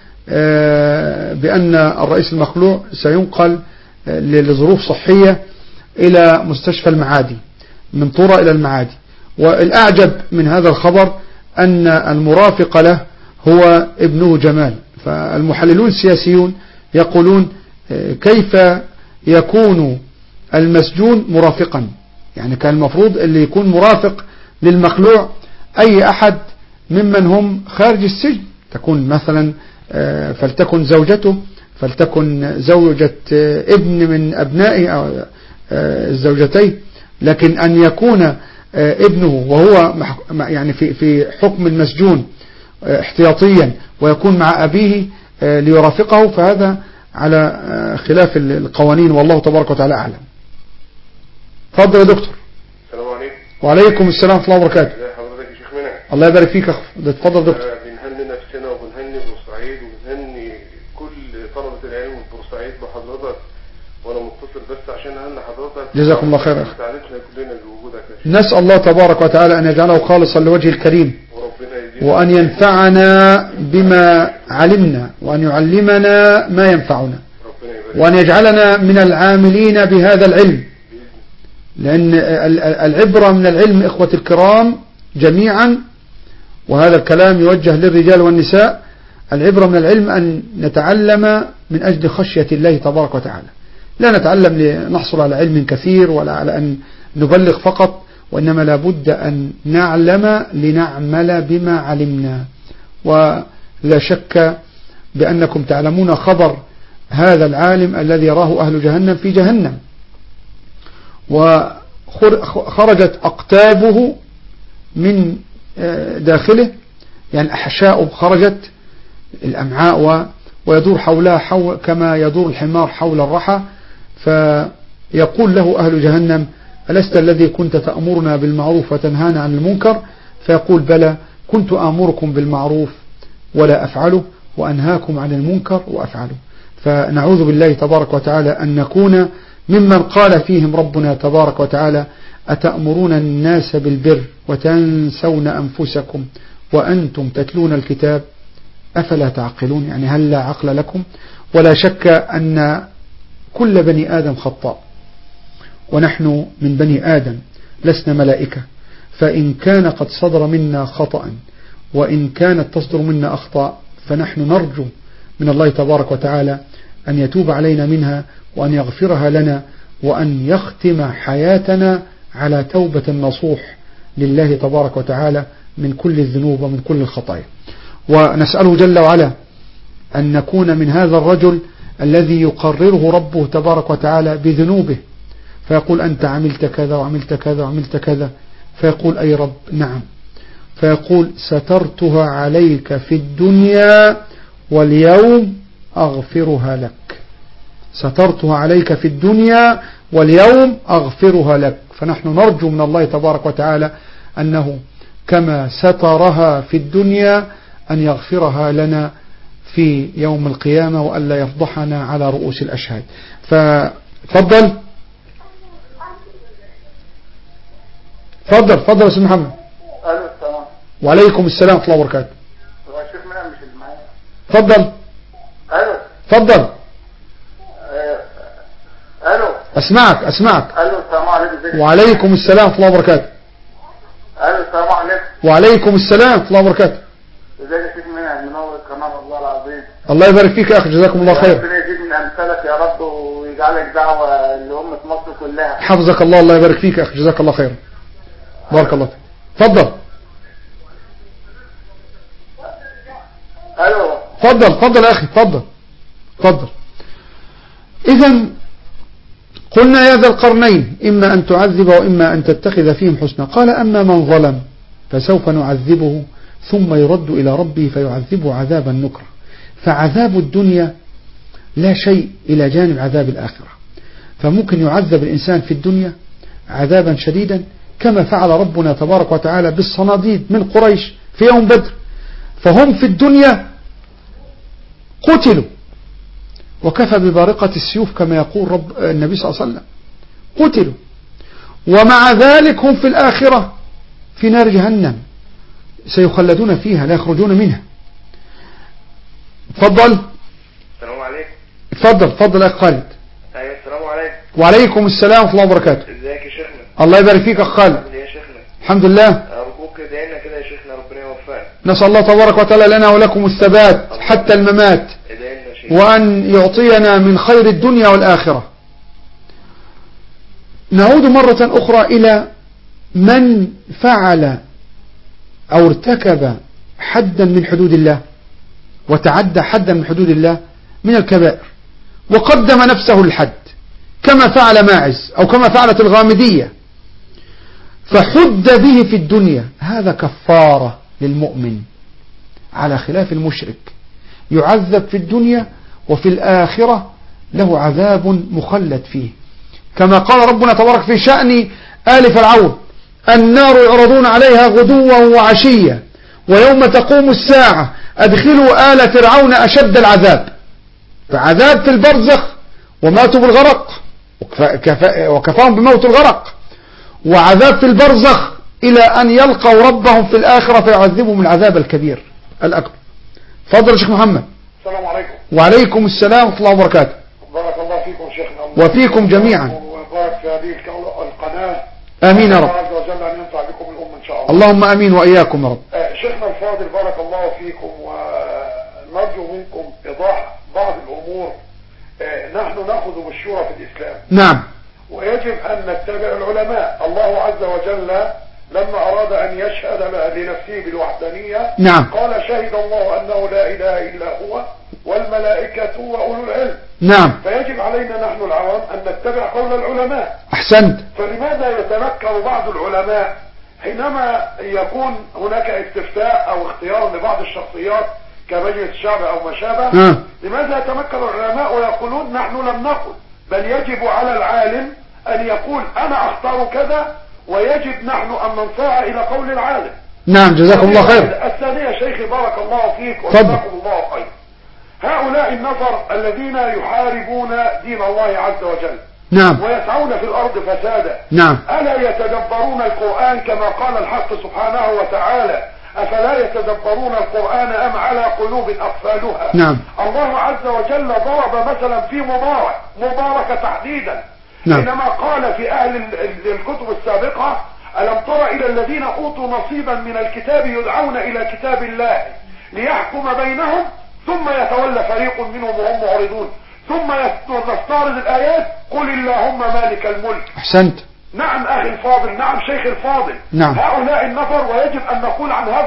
بأن الرئيس المخلوع سينقل لظروف صحية إلى مستشفى المعادي من طورة إلى المعادي. والأعجب من هذا الخبر أن المرافق له هو ابنه جمال. فالمحللون السياسيون يقولون كيف يكون المسجون مرافقا؟ يعني كان المفروض اللي يكون مرافق للمخلوع أي أحد ممن هم خارج السجن، تكون مثلا فلتكن زوجته، فلتكن زوجة ابن من أبنائه أو الزوجتين. لكن أن يكون ابنه وهو يعني في حكم المسجون احتياطيا ويكون مع أبيه ليرافقه، فهذا على خلاف القوانين، والله تبارك وتعالى أعلم. تفضل يا دكتور. السلام عليكم. وعليكم السلام ورحمة الله وبركاته. ازي حضرتك يا شيخ منى؟ الله يبارك فيك. اتفضل دكتور. بنهني نفسنا وبنهني بورسعيد وبنهني كل طلبة العلم في بورسعيد بحضرتك، وانا متصل بس عشان اهني حضرتك. جزاكم الله خير. سعادتنا كلنا بوجودك يا شيخ. نسأل الله تبارك وتعالى أن يجعله خالصا لوجه الكريم، وأن ينفعنا بما علمنا، وأن يعلمنا ما ينفعنا، وأن يجعلنا من العاملين بهذا العلم، لأن العبرة من العلم إخوة الكرام جميعا، وهذا الكلام يوجه للرجال والنساء. العبرة من العلم أن نتعلم من أجل خشية الله تبارك وتعالى، لا نتعلم لنحصل على علم كثير ولا على أن نبلغ فقط، وإنما لابد أن نعلم لنعمل بما علمنا. ولا شك بأنكم تعلمون خبر هذا العالم الذي يراه أهل جهنم في جهنم، وخرجت أقتابه من داخله، يعني أحشاؤه خرجت، الأمعاء، ويدور حولها كما يدور الحمار حول الرحى. فيقول له أهل جهنم: ألست الذي كنت تأمرنا بالمعروف وتنهانا عن المنكر؟ فيقول: بلى، كنت آمركم بالمعروف ولا أفعله، وأنهاكم عن المنكر وأفعله. فنعوذ بالله تبارك وتعالى أن نكون ممن قال فيهم ربنا تبارك وتعالى: أتأمرون الناس بالبر وتنسون أنفسكم وأنتم تتلون الكتاب أفلا تعقلون؟ يعني هل لا عقل لكم؟ ولا شك أن كل بني آدم خطاء، ونحن من بني آدم لسنا ملائكة، فإن كان قد صدر منا خطأ وإن كانت تصدر منا أخطاء فنحن نرجو من الله تبارك وتعالى أن يتوب علينا منها، وأن يغفرها لنا، وأن يختم حياتنا على توبة نصوح لله تبارك وتعالى من كل الذنوب ومن كل الخطايا. ونسأله جل وعلا أن نكون من هذا الرجل الذي يقرره ربه تبارك وتعالى بذنوبه، فيقول: أنت عملت كذا وعملت كذا وعملت كذا، فيقول: أي رب نعم، فيقول: سترتها عليك في الدنيا واليوم أغفرها لك، سترتها عليك في الدنيا واليوم أغفرها لك. فنحن نرجو من الله تبارك وتعالى أنه كما سترها في الدنيا أن يغفرها لنا في يوم القيامة، وألا يفضحنا على رؤوس الأشهاد. ففضل فضل فضل يا سيد محمد. السلام. وعليكم السلام ورحمة الله وبركاته. هو الشيخ منى مش اللي معايا؟ فضل. فضل. الو. اسمعك. الو. السلام عليكم. وعليكم السلام ورحمة الله وبركاته. الو. السلام عليكم. وعليكم السلام ورحمة الله وبركاته. ازيك يا الله يبارك فيك يا أخي، جزاكم الله خير. ربنا يزيد من أمثالك يا رب ويجعلك دعوة لأمة مصر كلها. حفظك الله، الله يبارك فيك يا أخي، جزاك الله خير. بارك الله فيك. تفضل. أيوه. تفضل يا أخي، تفضل. إذن قلنا يا ذا القرنين إما أن تعذب وإما أن تتخذ فيهم حسنا. قال أما من ظلم فسوف نعذبه ثم يرد إلى ربه فيعذبه عذابا نكرا. فعذاب الدنيا لا شيء إلى جانب عذاب الآخرة. فممكن يعذب الإنسان في الدنيا عذابا شديدا كما فعل ربنا تبارك وتعالى بالصناديد من قريش في يوم بدر. فهم في الدنيا قتلوا وكفى ببارقة السيوف كما يقول رب النبي صلى الله عليه وسلم، قتلوا، ومع ذلك هم في الآخرة في نار جهنم سيخلدون فيها لا يخرجون منها. تفضل. السلام عليكم. تفضل يا خالد. ايوه السلام عليكم. وعليكم السلام ورحمة الله وبركاته. ازيك يا شيخنا؟ الله يبارك فيك يا خالد. يا شيخنا الحمد لله. ارجوك ادعي لنا كده يا شيخنا ربنا يوفقنا. نسأل الله تبارك وتعالى لنا ولكم الثبات حتى الممات، ادعي لنا يا شيخ، وأن يعطينا من خير الدنيا والآخرة. نعود مرة أخرى إلى من فعل أو ارتكب حدا من حدود الله وتعدى حدا من حدود الله من الكبائر وقدم نفسه للحد كما فعل ماعز أو كما فعلت الغامدية فحد به في الدنيا، هذا كفارة للمؤمن على خلاف المشرك، يعذب في الدنيا وفي الآخرة له عذاب مخلد فيه، كما قال ربنا تبارك في شأن آل فرعون: النار يعرضون عليها غدوا وعشيا ويوم تقوم الساعة أدخلوا آل فرعون أشد العذاب. فعذاب في البرزخ وماتوا بالغرق وكفاهم بموت الغرق، وعذاب في البرزخ إلى أن يلقوا ربهم في الآخرة فيعذبهم العذاب الكبير الأكبر. فضل يا شيخ محمد. السلام عليكم. وعليكم السلام ورحمة الله وبركاته. بارك الله فيكم شيخنا. وفيكم جميعا. وبارك في هذه القناة. آمين يا رب. الله عز وجل أن ينفع بكم الأمة إن شاء الله. اللهم آمين وإياكم يا رب. شيخنا الفاضل بارك الله فيكم، ونرجو منكم إيضاح بعض الأمور. نحن نأخذ بالشورى في الإسلام. نعم. ويجب أن نتبع العلماء. الله عز وجل لما أراد أن يشهد لنفسه بالوحدانية نعم. قال: شهد الله أنه لا إله إلا هو والملائكة وأولو العلم. نعم. فيجب علينا نحن العوام أن نتبع قول العلماء. أحسنت. فلماذا يتنكر بعض العلماء حينما يكون هناك استفتاء أو اختيار لبعض الشخصيات كمجلس الشعب أو ما شابه؟ لماذا يتنكر العلماء ويقولون نحن لم نقل؟ بل يجب على العالم أن يقول أنا أختار كذا، ويجب نحن أن ننصاع إلى قول العالم. نعم جزاكم الله خير. الثانية شيخي بارك الله فيك وجزاكم الله خير، هؤلاء النفر الذين يحاربون دين الله عز وجل نعم ويسعون في الأرض فسادا، نعم، ألا يتدبرون القرآن كما قال الحق سبحانه وتعالى: أفلا يتدبرون القرآن أم على قلوب أقفالها؟ نعم. الله عز وجل ضرب مثلا في مبارك تحديدا، نعم. حينما قال في أهل الكتب السابقة: ألم تر إلى الذين أوتوا نصيبا من الكتاب يدعون إلى كتاب الله ليحكم بينهم ثم يتولى فريق منهم وهم معرضون، ثم نستعرض الآيات: قل اللهم مالك الملك. أحسنت. نعم أخي الفاضل، نعم شيخ الفاضل. نعم. هؤلاء النفر، ويجب أن نقول عن هذا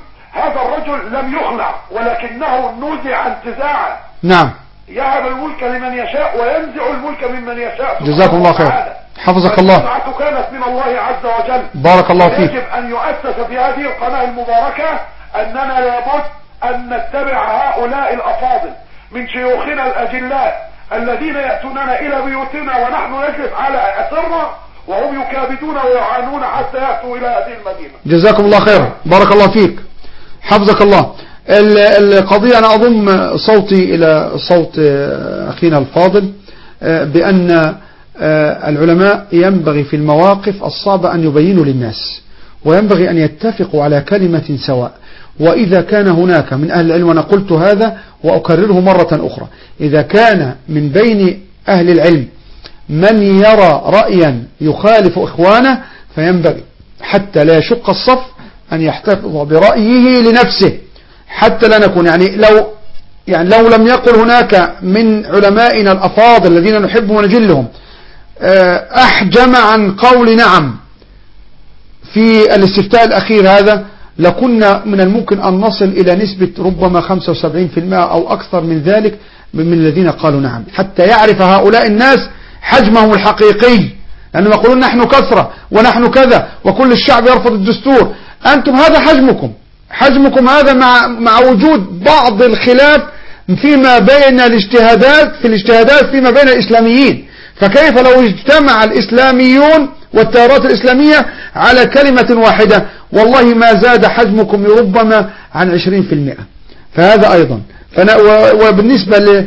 الرجل لم يخلع ولكنه نزع انتزاعا. نعم. يهب الملك لمن يشاء وينزع الملك ممن يشاء. جزاكم الله خير. حفظك الله. الساعة كانت من الله عز وجل. بارك الله فيك. يجب أن يؤسس في هذه القناة المباركة أننا لابد أن نتبع هؤلاء الأفاضل من شيوخنا الأجلاء الذين يأتوننا إلى بيوتنا ونحن نجلس على أسرنا وهم يكابدون ويعانون حتى يأتوا إلى هذه المدينة. جزاكم الله خير. بارك الله فيك. حفظك الله. القضية أنا أضم صوتي إلى صوت أخينا الفاضل بأن العلماء ينبغي في المواقف الصعبة أن يبينوا للناس، وينبغي أن يتفقوا على كلمة سواء. وإذا كان هناك من أهل العلم، وأنا قلت هذا وأكرره مرة أخرى، إذا كان من بين أهل العلم من يرى رأيا يخالف إخوانه فينبغي حتى لا يشق الصف أن يحتفظ برأيه لنفسه، حتى لا نكون يعني لو يعني لو لم يقل هناك من علمائنا الأفاضل الذين نحبهم ونجلهم أحجم عن قول نعم في الاستفتاء الأخير هذا، لكنا من الممكن أن نصل إلى نسبة ربما 75% أو أكثر من ذلك من الذين قالوا نعم، حتى يعرف هؤلاء الناس حجمهم الحقيقي، لأنهم يقولون نحن كثرة ونحن كذا وكل الشعب يرفض الدستور. أنتم هذا حجمكم هذا مع وجود بعض الخلاف فيما بين الاجتهادات فيما بين الإسلاميين. فكيف لو اجتمع الإسلاميون والتيارات الإسلامية على كلمة واحدة؟ والله ما زاد حجمكم ربما عن 20%. فهذا أيضا وبالنسبة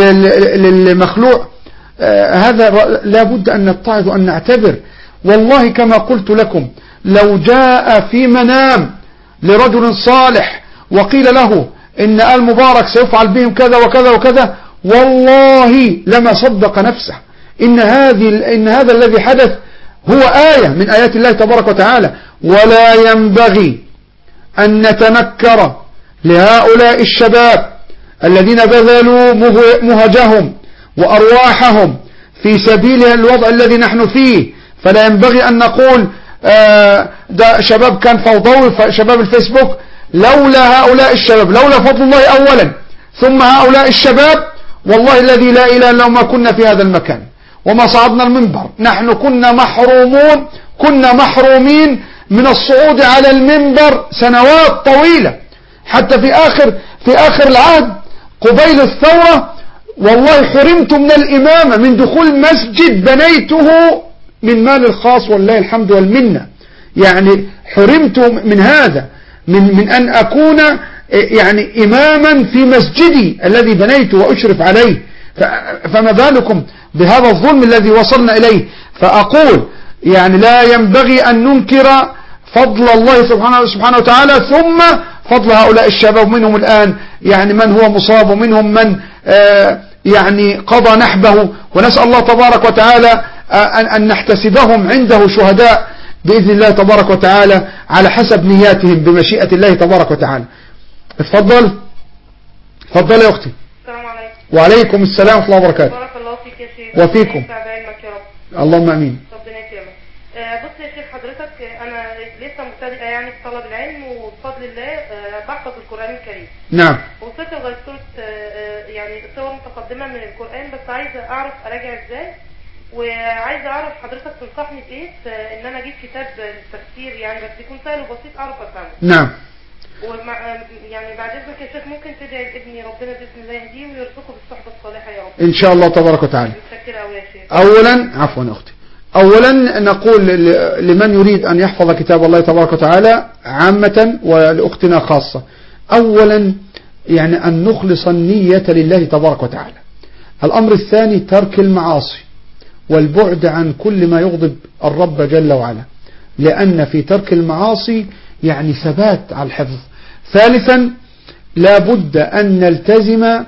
للمخلوع هذا لا بد أن نتعظ وأن نعتبر. والله كما قلت لكم لو جاء في منام لرجل صالح وقيل له إن آل مبارك سيفعل بهم كذا وكذا وكذا، والله لما صدق نفسه. إن هذا الذي حدث هو آية من آيات الله تبارك وتعالى. ولا ينبغي أن نتنكر لهؤلاء الشباب الذين بذلوا مهجهم وأرواحهم في سبيل الوضع الذي نحن فيه. فلا ينبغي أن نقول ده شباب كان فوضوي، شباب الفيسبوك. لولا هؤلاء الشباب، لولا فضل الله أولا ثم هؤلاء الشباب، والله الذي لا إله إلا هو ما كنا في هذا المكان وما صعدنا المنبر. نحن كنا محرومين من الصعود على المنبر سنوات طويلة، حتى في آخر العهد قبيل الثورة والله حرمت من الإمامة، من دخول مسجد بنيته من مال الخاص والله الحمد والمنة. يعني حرمت من هذا، من أن أكون يعني إماما في مسجدي الذي بنيته وأشرف عليه. فما بالكم بهذا الظلم الذي وصلنا إليه. فأقول يعني لا ينبغي أن ننكر فضل الله سبحانه وتعالى ثم فضل هؤلاء الشباب. منهم الآن يعني من هو مصاب ومنهم من يعني قضى نحبه، ونسأل الله تبارك وتعالى أن نحتسبهم عنده شهداء بإذن الله تبارك وتعالى على حسب نياتهم بمشيئة الله تبارك وتعالى. اتفضل يا أختي. السلام عليكم. وعليكم السلام ورحمة الله وبركاته. بارك الله فيك يا شيخ. وفيكم. اللهم أمين. ربنا يكرمك. بص يا شيخ حضرتك أنا لسه مبتدئة يعني في طلب العلم، وبفضل الله بحفظ القرآن الكريم. نعم. وصلت لغاية سورة يعني سورة متقدمة من القرآن، بس عايزة أعرف أراجع إزاي، وعايزة أعرف حضرتك تنصحني بإيه إن أنا أجيب كتاب التفسير يعني بس يكون سهل وبسيط أعرف أفهمه. نعم. يعني بعد إذنك يا شيخ ممكن تدعي لابني ربنا بإذن الله يهديه ويرزقه بالصحبة الصالحة يا رب. إن شاء الله تبارك وتعالى. متشكرة أوي يا شيخ. أولا عفوا يا أختي، أولا نقول لمن يريد أن يحفظ كتاب الله تبارك وتعالى عامة ولأختنا خاصة، أولا يعني أن نخلص النية لله تبارك وتعالى. الأمر الثاني ترك المعاصي والبعد عن كل ما يغضب الرب جل وعلا، لأن في ترك المعاصي يعني ثبات على الحفظ. ثالثا لا بد أن نلتزم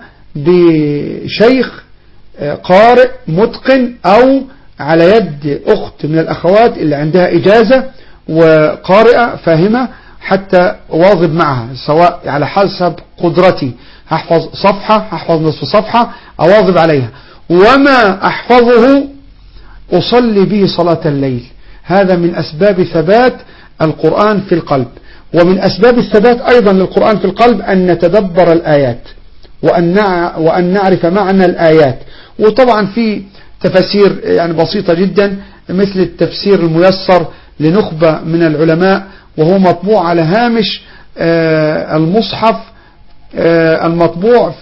بشيخ قارئ متقن أو على يد أخت من الأخوات اللي عندها إجازة وقارئة فاهمة حتى واظب معها، سواء على حسب قدرتي، هحفظ صفحة هحفظ نصف صفحة أواظب عليها، وما أحفظه أصلي به صلاة الليل. هذا من أسباب ثبات القرآن في القلب. ومن أسباب الثبات أيضا للقرآن في القلب أن نتدبر الآيات وأن نعرف معنى الآيات. وطبعا في تفسير يعني بسيطة جدا مثل التفسير الميسر لنخبة من العلماء، وهو مطبوع على هامش المصحف المطبوع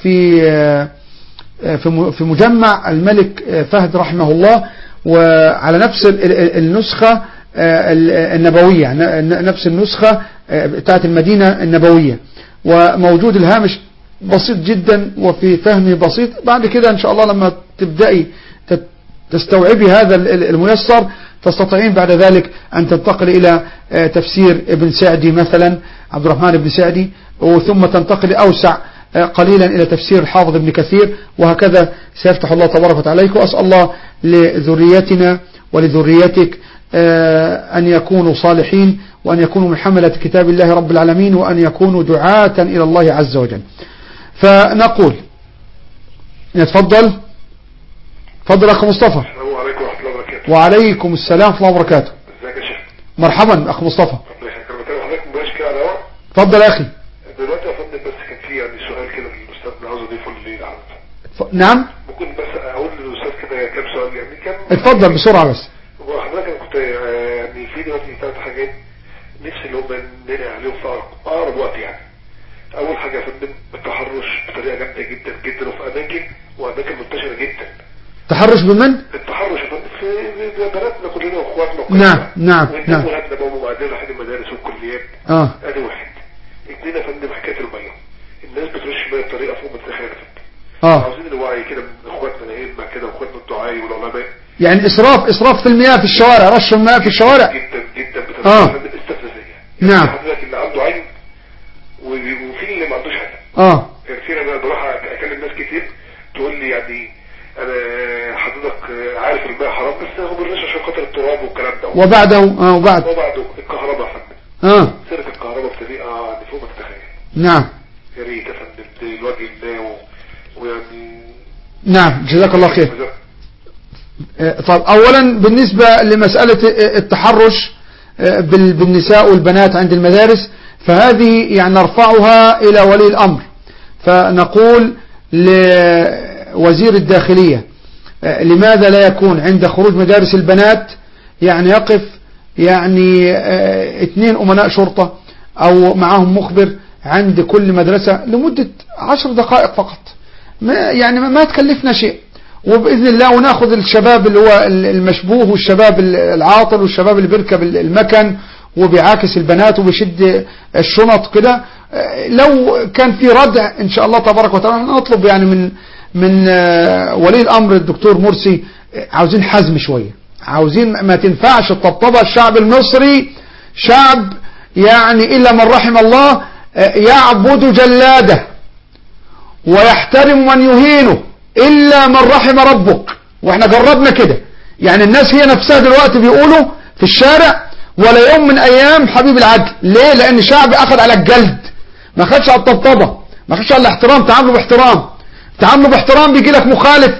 في مجمع الملك فهد رحمه الله، وعلى نفس النسخة النبوية، نفس النسخة بتاعت المدينة النبوية، وموجود الهامش بسيط جدا وفي فهمه بسيط. بعد كده إن شاء الله لما تبدأي تستوعبي هذا الميسر تستطيعين بعد ذلك أن تنتقل إلى تفسير ابن سعدي مثلا، عبد الرحمن بن سعدي، وثم تنتقل أوسع قليلا إلى تفسير الحافظ ابن كثير، وهكذا سيفتح الله تبارك وتعالى عليك. وأسأل الله لذريتنا ولذريتك أن يكونوا صالحين، وأن يكونوا من حملة كتاب الله رب العالمين، وأن يكونوا دعاة إلى الله عز وجل. فنقول يتفضل. تفضل أخ مصطفى. السلام عليكم ورحمة الله وبركاته. وعليكم السلام ورحمة الله وبركاته. ازيك يا شيخ؟ مرحبا أخ مصطفى. ربنا يخليك. انا بكلم حضرتك مباشر كده على الهواء. تفضل يا أخي. دلوقتي يا فندم بس كان في يعني سؤال كده للاستاذ عاوز اضيفه لليل حضرتك. نعم. ممكن بس اقول للاستاذ كده كام سؤال يعني كام. اتفضل بسرعة بس. هو حضرتك انا كنت يعني في دلوقتي 3 حاجات نفسي اللي هم ننقل عليهم في اقرب وقت يعني. اول حاجه يا فندم التحرش بطريقه جامده جدا جدا وفي اماكن منتشره جدا. تحرش بمن؟ التحرش يا فندم في بناتنا كلنا واخواتنا. نعم. ولادنا بقوا وبعدين رايحين المدارس والكليات. ادي واحد. 2 يا فندم حكايه الميه. الناس بترش ميه بطريقه فوق ما تتخيل يا فندم. عاوزين الوعي كده من اخواتنا الائمه كده واخواتنا الدعاء والعلماء. يعني اسراف في المياه في الشوارع، رش المياه في الشوارع جدا جدا بتبقى استفزازيه. نعم. حضرتك اللي عنده عين وفي اللي ما عندوش حاجه. يعني في انا بروح اكلم ناس كتير تقول لي يعني انا حضرتك عارف الماء حرام بس هو بالرش عشان خاطر التراب والكلام ده. وبعده الكهرباء يا فندم. سرقه الكهرباء بطريقه فوق ما تتخيل. نعم. يا ريت يا فندم لوجه الله ويعني. نعم جزاك الله خير. طب اولا بالنسبة لمسألة التحرش بالنساء والبنات عند المدارس فهذه يعني نرفعها الى ولي الامر، فنقول لوزير الداخلية لماذا لا يكون عند خروج مدارس البنات يعني يقف يعني 2 أمناء شرطة او معهم مخبر عند كل مدرسة لمدة 10 دقائق فقط، ما تكلفنا شيء، وبإذن الله وناخذ الشباب اللي هو المشبوه والشباب العاطل والشباب اللي بيركب المكن وبيعاكس البنات وبيشد الشنط كده. لو كان في ردع إن شاء الله تبارك وتعالى نطلب يعني من ولي الأمر الدكتور مرسي، عاوزين حزم شوية، عاوزين ما تنفعش الطبطبة. الشعب المصري شعب يعني إلا من رحم الله يعبد جلاده ويحترم من يهينه إلا من رحم ربك، واحنا جربنا كده. يعني الناس هي نفسها دلوقتي بيقولوا في الشارع ولا يوم من أيام حبيب العدل. ليه؟ لأن الشعب أخذ على الجلد، ما أخذش على الطبطبة، ما أخذش على الاحترام. تعاملوا باحترام بيجي لك مخالف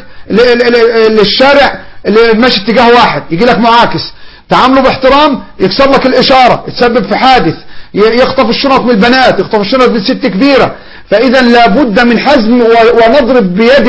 للشارع اللي ماشي اتجاه واحد يجي لك معاكس. تعاملوا باحترام يكسر لك الإشارة، يتسبب في حادث، يخطف الشنط من البنات، يخطف الشنط من ست كبيرة. فإذا لابد من حزم ونضرب بيد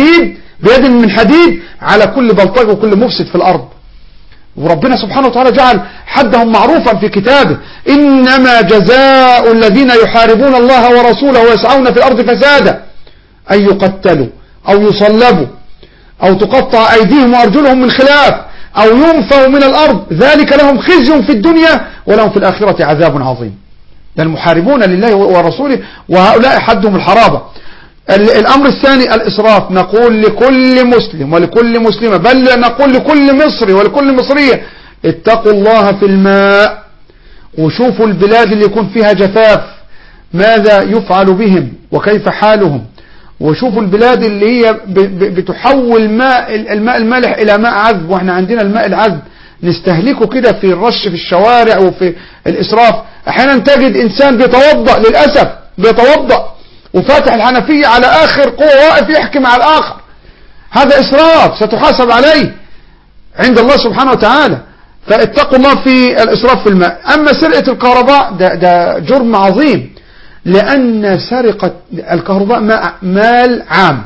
من حديد على كل بلطج وكل مفسد في الأرض. وربنا سبحانه وتعالى جعل حدهم معروفا في كتابه: إنما جزاء الذين يحاربون الله ورسوله ويسعون في الأرض فسادا أن يقتلوا أو يصلبوا أو تقطع أيديهم وأرجلهم من خلاف أو ينفوا من الأرض، ذلك لهم خزي في الدنيا ولهم في الآخرة عذاب عظيم. المحاربون لله ورسوله وهؤلاء حدهم الحرابة. الأمر الثاني الإسراف. نقول لكل مسلم ولكل مسلمة، بل نقول لكل مصري ولكل مصرية: اتقوا الله في الماء، وشوفوا البلاد اللي يكون فيها جفاف ماذا يفعل بهم وكيف حالهم، وشوفوا البلاد اللي هي بتحول الماء المالح إلى ماء عذب، واحنا عندنا الماء العذب نستهلكه كده في الرش في الشوارع وفي الإسراف. أحيانا تجد إنسان بيتوضأ، للأسف بيتوضأ وفاتح الحنفية على آخر قوة واقف يحكي مع الآخر. هذا إسراف ستحاسب عليه عند الله سبحانه وتعالى. فاتقوا الله في الإسراف في الماء. أما سرقة الكهرباء ده جرم عظيم، لأن سرقة الكهرباء مال عام،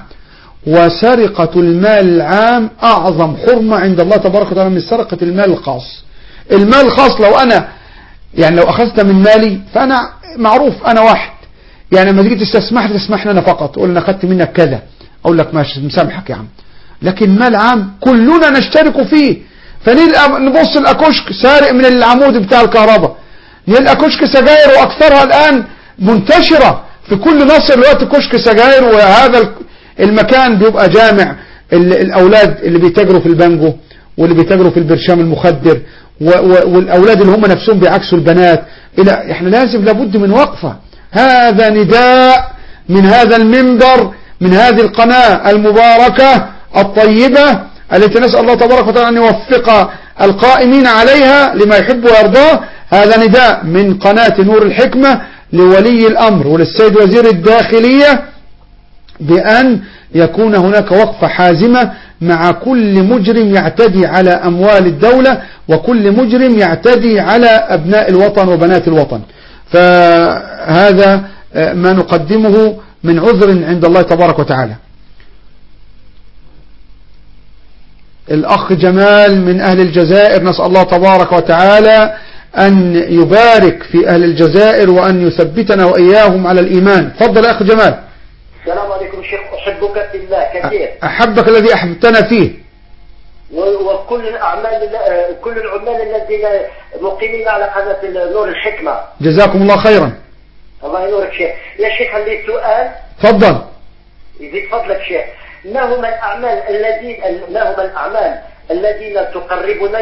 وسرقة المال العام أعظم حرمة عند الله تبارك وتعالى من سرقة المال الخاص. المال الخاص لو أنا يعني لو أخذت من مالي فأنا معروف أنا واحد، يعني لما تيجي تسمحني أنا فقط، تقول أنا أخذت منك كذا، أقول لك ماشي مسامحك يا عم. لكن مال عام كلنا نشترك فيه. فليه نبص الأكشك سارق من العمود بتاع الكهرباء؟ ليه الأكشك سجاير وأكثرها الآن منتشرة في كل مصر الوقت كشك سجاير، وهذا المكان بيبقى جامع الأولاد اللي بيتاجروا في البانجو واللي بيتاجروا في البرشام المخدر والأولاد اللي هم نفسهم بيعكسوا البنات. احنا لابد من وقفة. هذا نداء من هذا المنبر، من هذه القناة المباركة الطيبة التي نسأل الله تبارك وتعالى أن يوفق القائمين عليها لما يحب ويرضاه. هذا نداء من قناة نور الحكمة لولي الأمر وللسيد وزير الداخلية بأن يكون هناك وقفة حازمة مع كل مجرم يعتدي على أموال الدولة وكل مجرم يعتدي على أبناء الوطن وبنات الوطن. فهذا ما نقدمه من عذر عند الله تبارك وتعالى. الأخ جمال من أهل الجزائر، نسأل الله تبارك وتعالى أن يبارك في أهل الجزائر وأن يثبتنا وإياهم على الإيمان. تفضل يا أخ جمال. السلام عليكم شيخ، أحبك في الله كثير. أحبك الذي أحببتنا فيه. وكل الأعمال كل العمال الذين مقيمين على قناة نور الحكمة، جزاكم الله خيرا. الله ينورك شيخ. يا شيخ عندي سؤال. تفضل. يزيد فضلك شيخ. ما هما الأعمال الذين تقربنا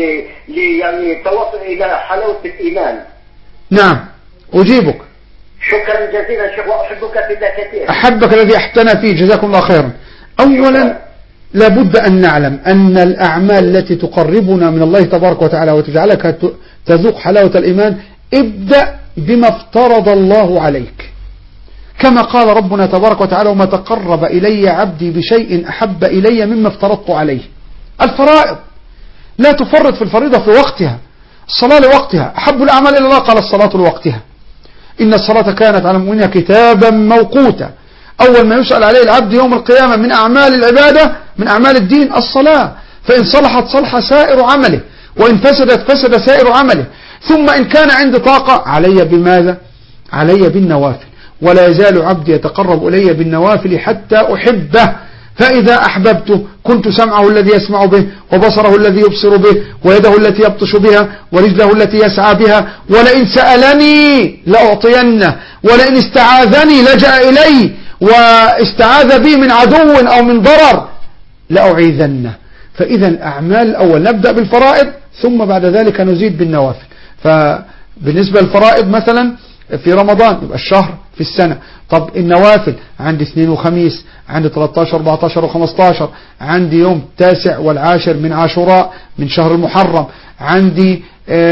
يعني توصل إلى حلاوة الإيمان؟ نعم أجيبك. شكرا جزيلا شيخ، وأحبك في الله كثير. أحبك الذي أحببتنا فيه، جزاكم الله خيرا. أولا لابد أن نعلم أن الأعمال التي تقربنا من الله تبارك وتعالى وتجعلك تذوق حلاوة الإيمان، ابدأ بما افترض الله عليك، كما قال ربنا تبارك وتعالى: وما تقرب إلي عبدي بشيء أحب إلي مما افترضت عليه. الفرائض لا تفرط في الفريضة في وقتها، الصلاة لوقتها، أحب الأعمال إلى الله قال الصلاة لوقتها، إن الصلاة كانت على المؤمنين كتابا موقوتا. أول ما يسأل عليه العبد يوم القيامة من أعمال العبادة من أعمال الدين الصلاة، فإن صلحت صلح سائر عمله، وإن فسدت فسد سائر عمله. ثم إن كان عندي طاقة علي بماذا؟ علي بالنوافل، ولا يزال عبدي يتقرب إلي بالنوافل حتى أحبه، فإذا أحببته كنت سمعه الذي يسمع به، وبصره الذي يبصر به، ويده التي يبطش بها، ورجله التي يسعى بها، ولئن سألني لأعطينه، ولئن استعاذني لجأ إلي، واستعاذ بي من عدو أو من ضرر لأعيذنه. فإذا الأعمال الأول نبدأ بالفرائض، ثم بعد ذلك نزيد بالنوافل. فبالنسبة للفرائض مثلا في رمضان يبقى الشهر في السنة. طب النوافل عندي 2 وخميس، عندي 13 14 و15، عندي يوم 9 والعاشر من عاشوراء من شهر المحرم، عندي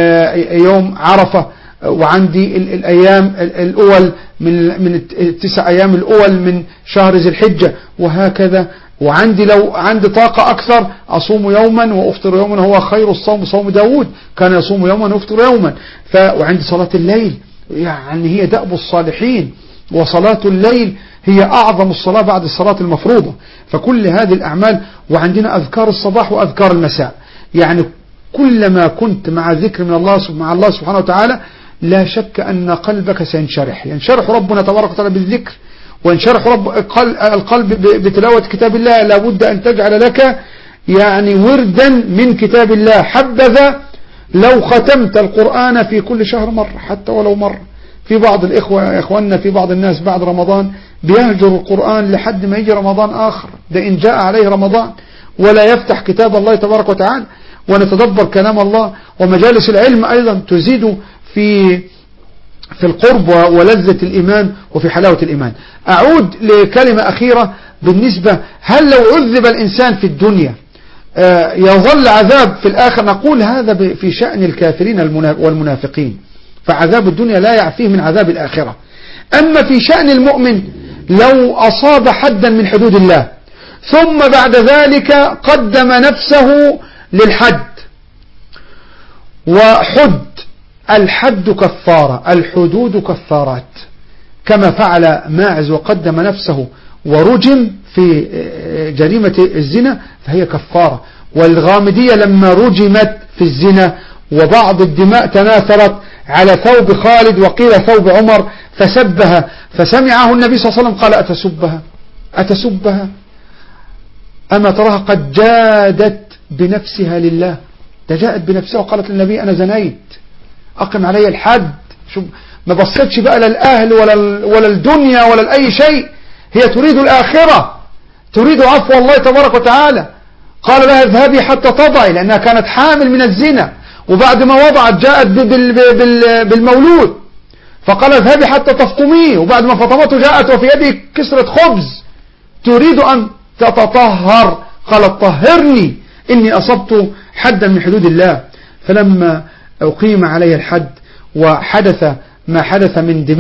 يوم عرفة، وعندي الأيام الأول من 9 أيام الأول من شهر ذي الحجة، وهكذا. وعندي لو عندي طاقة أكثر أصوم يوما وأفطر يوما، هو خير الصوم صوم داود كان يصوم يوما ويفطر يوما. وعندي صلاة الليل، يعني هي دأب الصالحين، وصلاة الليل هي أعظم الصلاة بعد الصلاة المفروضة. فكل هذه الأعمال، وعندنا أذكار الصباح وأذكار المساء. يعني كلما كنت مع ذكر من الله مع الله سبحانه وتعالى، لا شك أن قلبك سينشرح، ينشرح ربنا تبارك وتعالى بالذكر، وينشرح القلب بتلاوة كتاب الله. لابد أن تجعل لك يعني وردا من كتاب الله. حبذا لو ختمت القرآن في كل شهر مرة، حتى ولو مرة. في بعض الإخوة إخواننا في بعض الناس بعد رمضان بيهجر القرآن لحد ما يجي رمضان آخر، ده إن جاء عليه رمضان، ولا يفتح كتاب الله تبارك وتعالى ونتدبر كلام الله. ومجالس العلم أيضا تزيد في القرب ولذة الإيمان وفي حلاوة الإيمان. أعود لكلمة أخيرة بالنسبة، هل لو عذب الإنسان في الدنيا يظل عذاب في الآخر؟ نقول هذا في شأن الكافرين والمنافقين، فعذاب الدنيا لا يعفيه من عذاب الآخرة. أما في شأن المؤمن لو أصاب حدا من حدود الله ثم بعد ذلك قدم نفسه للحد، وحد الحد كفارة، الحدود كفارات، كما فعل ماعز وقدم نفسه ورجم في جريمة الزنا فهي كفارة. والغامدية لما رجمت في الزنا وبعض الدماء تناثرت على ثوب خالد وقيل ثوب عمر فسبها، فسمعه النبي صلى الله عليه وسلم قال: أتسبها أما تراها قد جادت بنفسها لله؟ جاءت بنفسها وقالت للنبي: أنا زنيت، أقم علي الحد. شوف، ما بصتش بقى للأهل ولا الدنيا ولا لأي شيء، هي تريد الآخرة، تريد عفو الله تبارك وتعالى. قال لها: اذهبي حتى تضعي، لأنها كانت حامل من الزنا، وبعد ما وضعت جاءت بالمولود، فقال: اذهبي حتى تفطميه، وبعد ما فطمته جاءت وفي يده كسرة خبز تريد أن تتطهر، قالت: طهرني إني أصبت حدا من حدود الله. فلما أقيم علي الحد وحدث ما حدث من دماء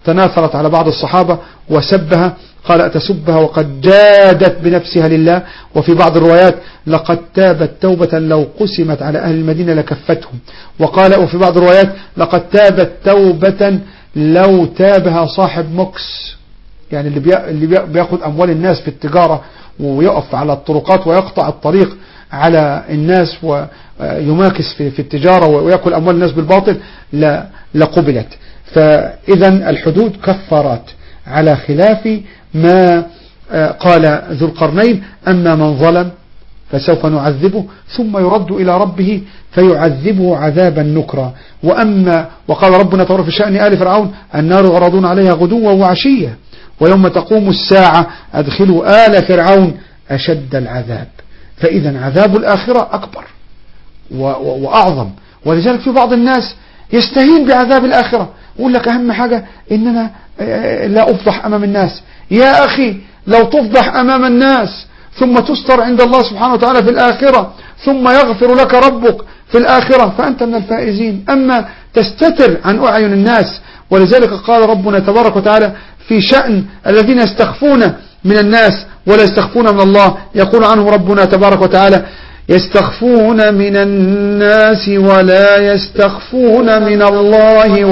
تناثرت على بعض الصحابة وسبها، قال أتسبها وقد جادت بنفسها لله. وفي بعض الروايات لقد تابت توبة لو قسمت على أهل المدينة لكفتهم. وقال وفي بعض الروايات لقد تابت توبة لو تابها صاحب مكس، يعني اللي بياخد أموال الناس في التجارة ويقف على الطرقات ويقطع الطريق على الناس ويماكس في التجارة ويأكل أموال الناس بالباطل لقبلت. فإذا الحدود كفارات، على خلاف ما قال ذو القرنين: أما من ظلم فسوف نعذبه ثم يرد إلى ربه فيعذبه عذابا نكرا. وقال ربنا تبارك في شأن آل فرعون: النار يعرضون عليها غدوا وعشيا ويوم تقوم الساعة أدخلوا آل فرعون أشد العذاب. فإذا عذاب الآخرة أكبر وأعظم. ولذلك في بعض الناس يستهين بعذاب الآخرة، يقول لك أهم حاجة إننا لا أفضح أمام الناس. يا أخي لو تفضح أمام الناس ثم تستر عند الله سبحانه وتعالى في الآخرة ثم يغفر لك ربك في الآخرة فأنت من الفائزين. أما تستتر عن أعين الناس. ولذلك قال ربنا تبارك وتعالى في شأن الذين يستخفون من الناس ولا يستخفون من الله، يقول عنهم ربنا تبارك وتعالى: يستخفون من الناس ولا يستخفون من الله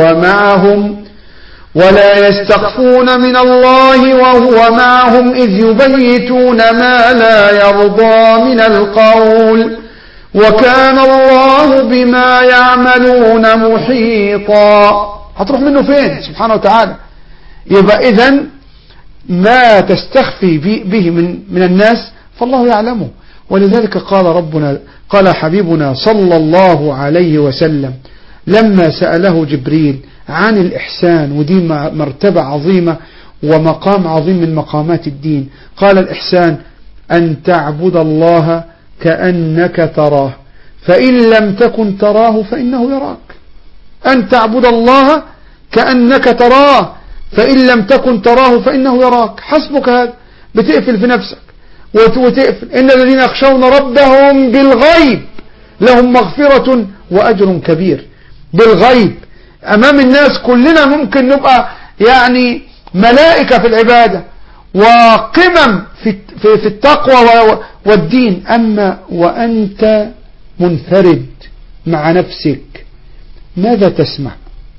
وهو معهم إذ يبيتون ما لا يرضى من القول وكان الله بما يعملون محيطا. هتروح منه فين سبحانه وتعالى؟ يبقى إذن ما تستخفي به من الناس فالله يعلمه. ولذلك قال حبيبنا صلى الله عليه وسلم لما سأله جبريل عن الإحسان، ودي مرتبة عظيمة ومقام عظيم من مقامات الدين، قال: الإحسان أن تعبد الله كأنك تراه فإن لم تكن تراه فإنه يراك. أن تعبد الله كأنك تراه فإن لم تكن تراه فإنه يراك. حسبك هذا، بتقفل في نفسك وتقفل. إن الذين يخشون ربهم بالغيب لهم مغفرة وأجر كبير. بالغيب أمام الناس كلنا ممكن نبقى يعني ملائكة في العبادة وقمم في التقوى والدين، أما وأنت منفرد مع نفسك ماذا تسمع؟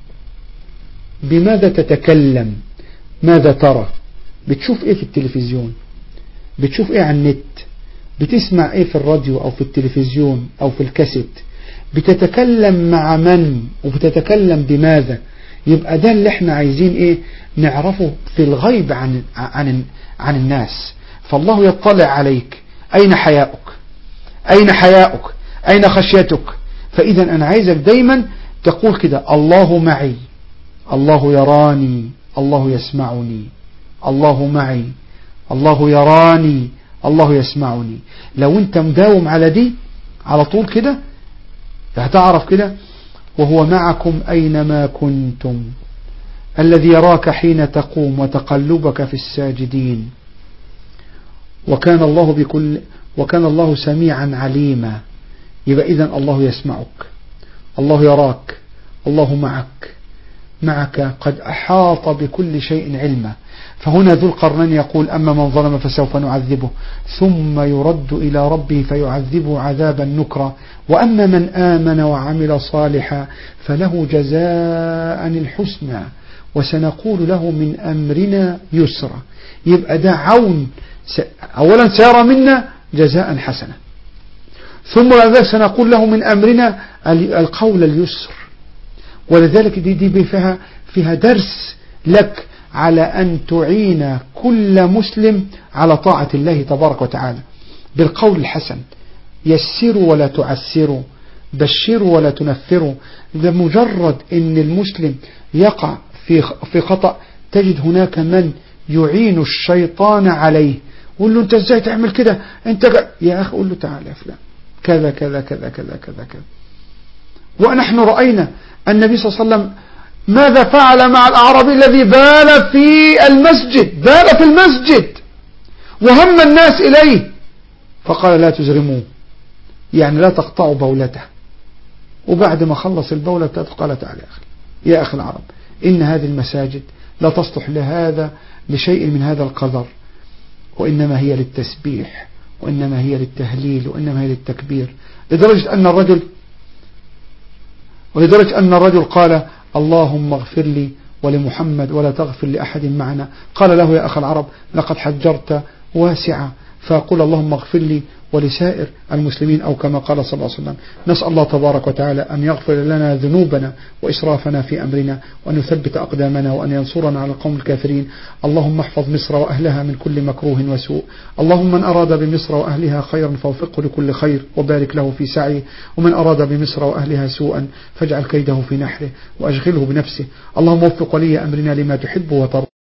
بماذا تتكلم؟ ماذا ترى؟ بتشوف ايه في التلفزيون؟ بتشوف ايه على النت؟ بتسمع ايه في الراديو او في التلفزيون او في الكاسيت؟ بتتكلم مع من وبتتكلم بماذا؟ يبقى ده اللي احنا عايزين ايه نعرفه في الغيب عن الناس. فالله يطلع عليك. اين حياؤك؟ اين حياؤك؟ اين خشيتك؟ فاذا انا عايزك دايما تقول كده: الله معي، الله يراني، الله يسمعني. الله معي، الله يراني، الله يسمعني. لو انت مداوم على دي على طول كده هتعرف كده: وهو معكم أينما كنتم الذي يراك حين تقوم وتقلبك في الساجدين وكان الله سميعا عليما. يبقى إذن الله يسمعك، الله يراك، الله معك قد أحاط بكل شيء علما. فهنا ذو القرنين يقول: أما من ظلم فسوف نعذبه ثم يرد إلى ربه فيعذبه عذابا نكرا وأما من آمن وعمل صالحا فله جزاء الحسنى وسنقول له من أمرنا يسرا. يبقى ده عون. أولا سيرى منا جزاء حسنا، ثم بعد سنقول له من أمرنا القول اليسر. ولذلك دي فيها درس لك على أن تعين كل مسلم على طاعة الله تبارك وتعالى بالقول الحسن. يسروا ولا تعسروا، بشروا ولا تنفروا. بمجرد أن المسلم يقع في خطأ تجد هناك من يعين الشيطان عليه. قول له: أنت إزاي تعمل كده؟ يا أخي قول له: تعال يا فلان كذا كذا كذا كذا كذا كذا. ونحن رأينا النبي صلى الله عليه وسلم ماذا فعل مع الأعرابي الذي بال في المسجد وهم الناس إليه فقال: لا تزرموه، يعني لا تقطعوا بولته. وبعد ما خلص البولة قال: تعال يا أخي العرب، إن هذه المساجد لا تصلح لشيء من هذا القدر، وإنما هي للتسبيح، وإنما هي للتهليل، وإنما هي للتكبير. لدرجة أن الرجل قال: اللهم اغفر لي ولمحمد ولا تغفر لأحد معنا. قال له: يا أخ العرب، لقد حجرت واسعة، فقل اللهم اغفر لي ولسائر المسلمين، أو كما قال صلى الله عليه وسلم. نسأل الله تبارك وتعالى أن يغفر لنا ذنوبنا وإسرافنا في أمرنا، وأن يثبت أقدامنا، وأن ينصرنا على القوم الكافرين. اللهم احفظ مصر وأهلها من كل مكروه وسوء. اللهم من أراد بمصر وأهلها خيرا فوفقه لكل خير وبارك له في سعيه، ومن أراد بمصر وأهلها سوءا فاجعل كيده في نحره وأشغله بنفسه. اللهم وفق ولي أمرنا لما تحب وترضى.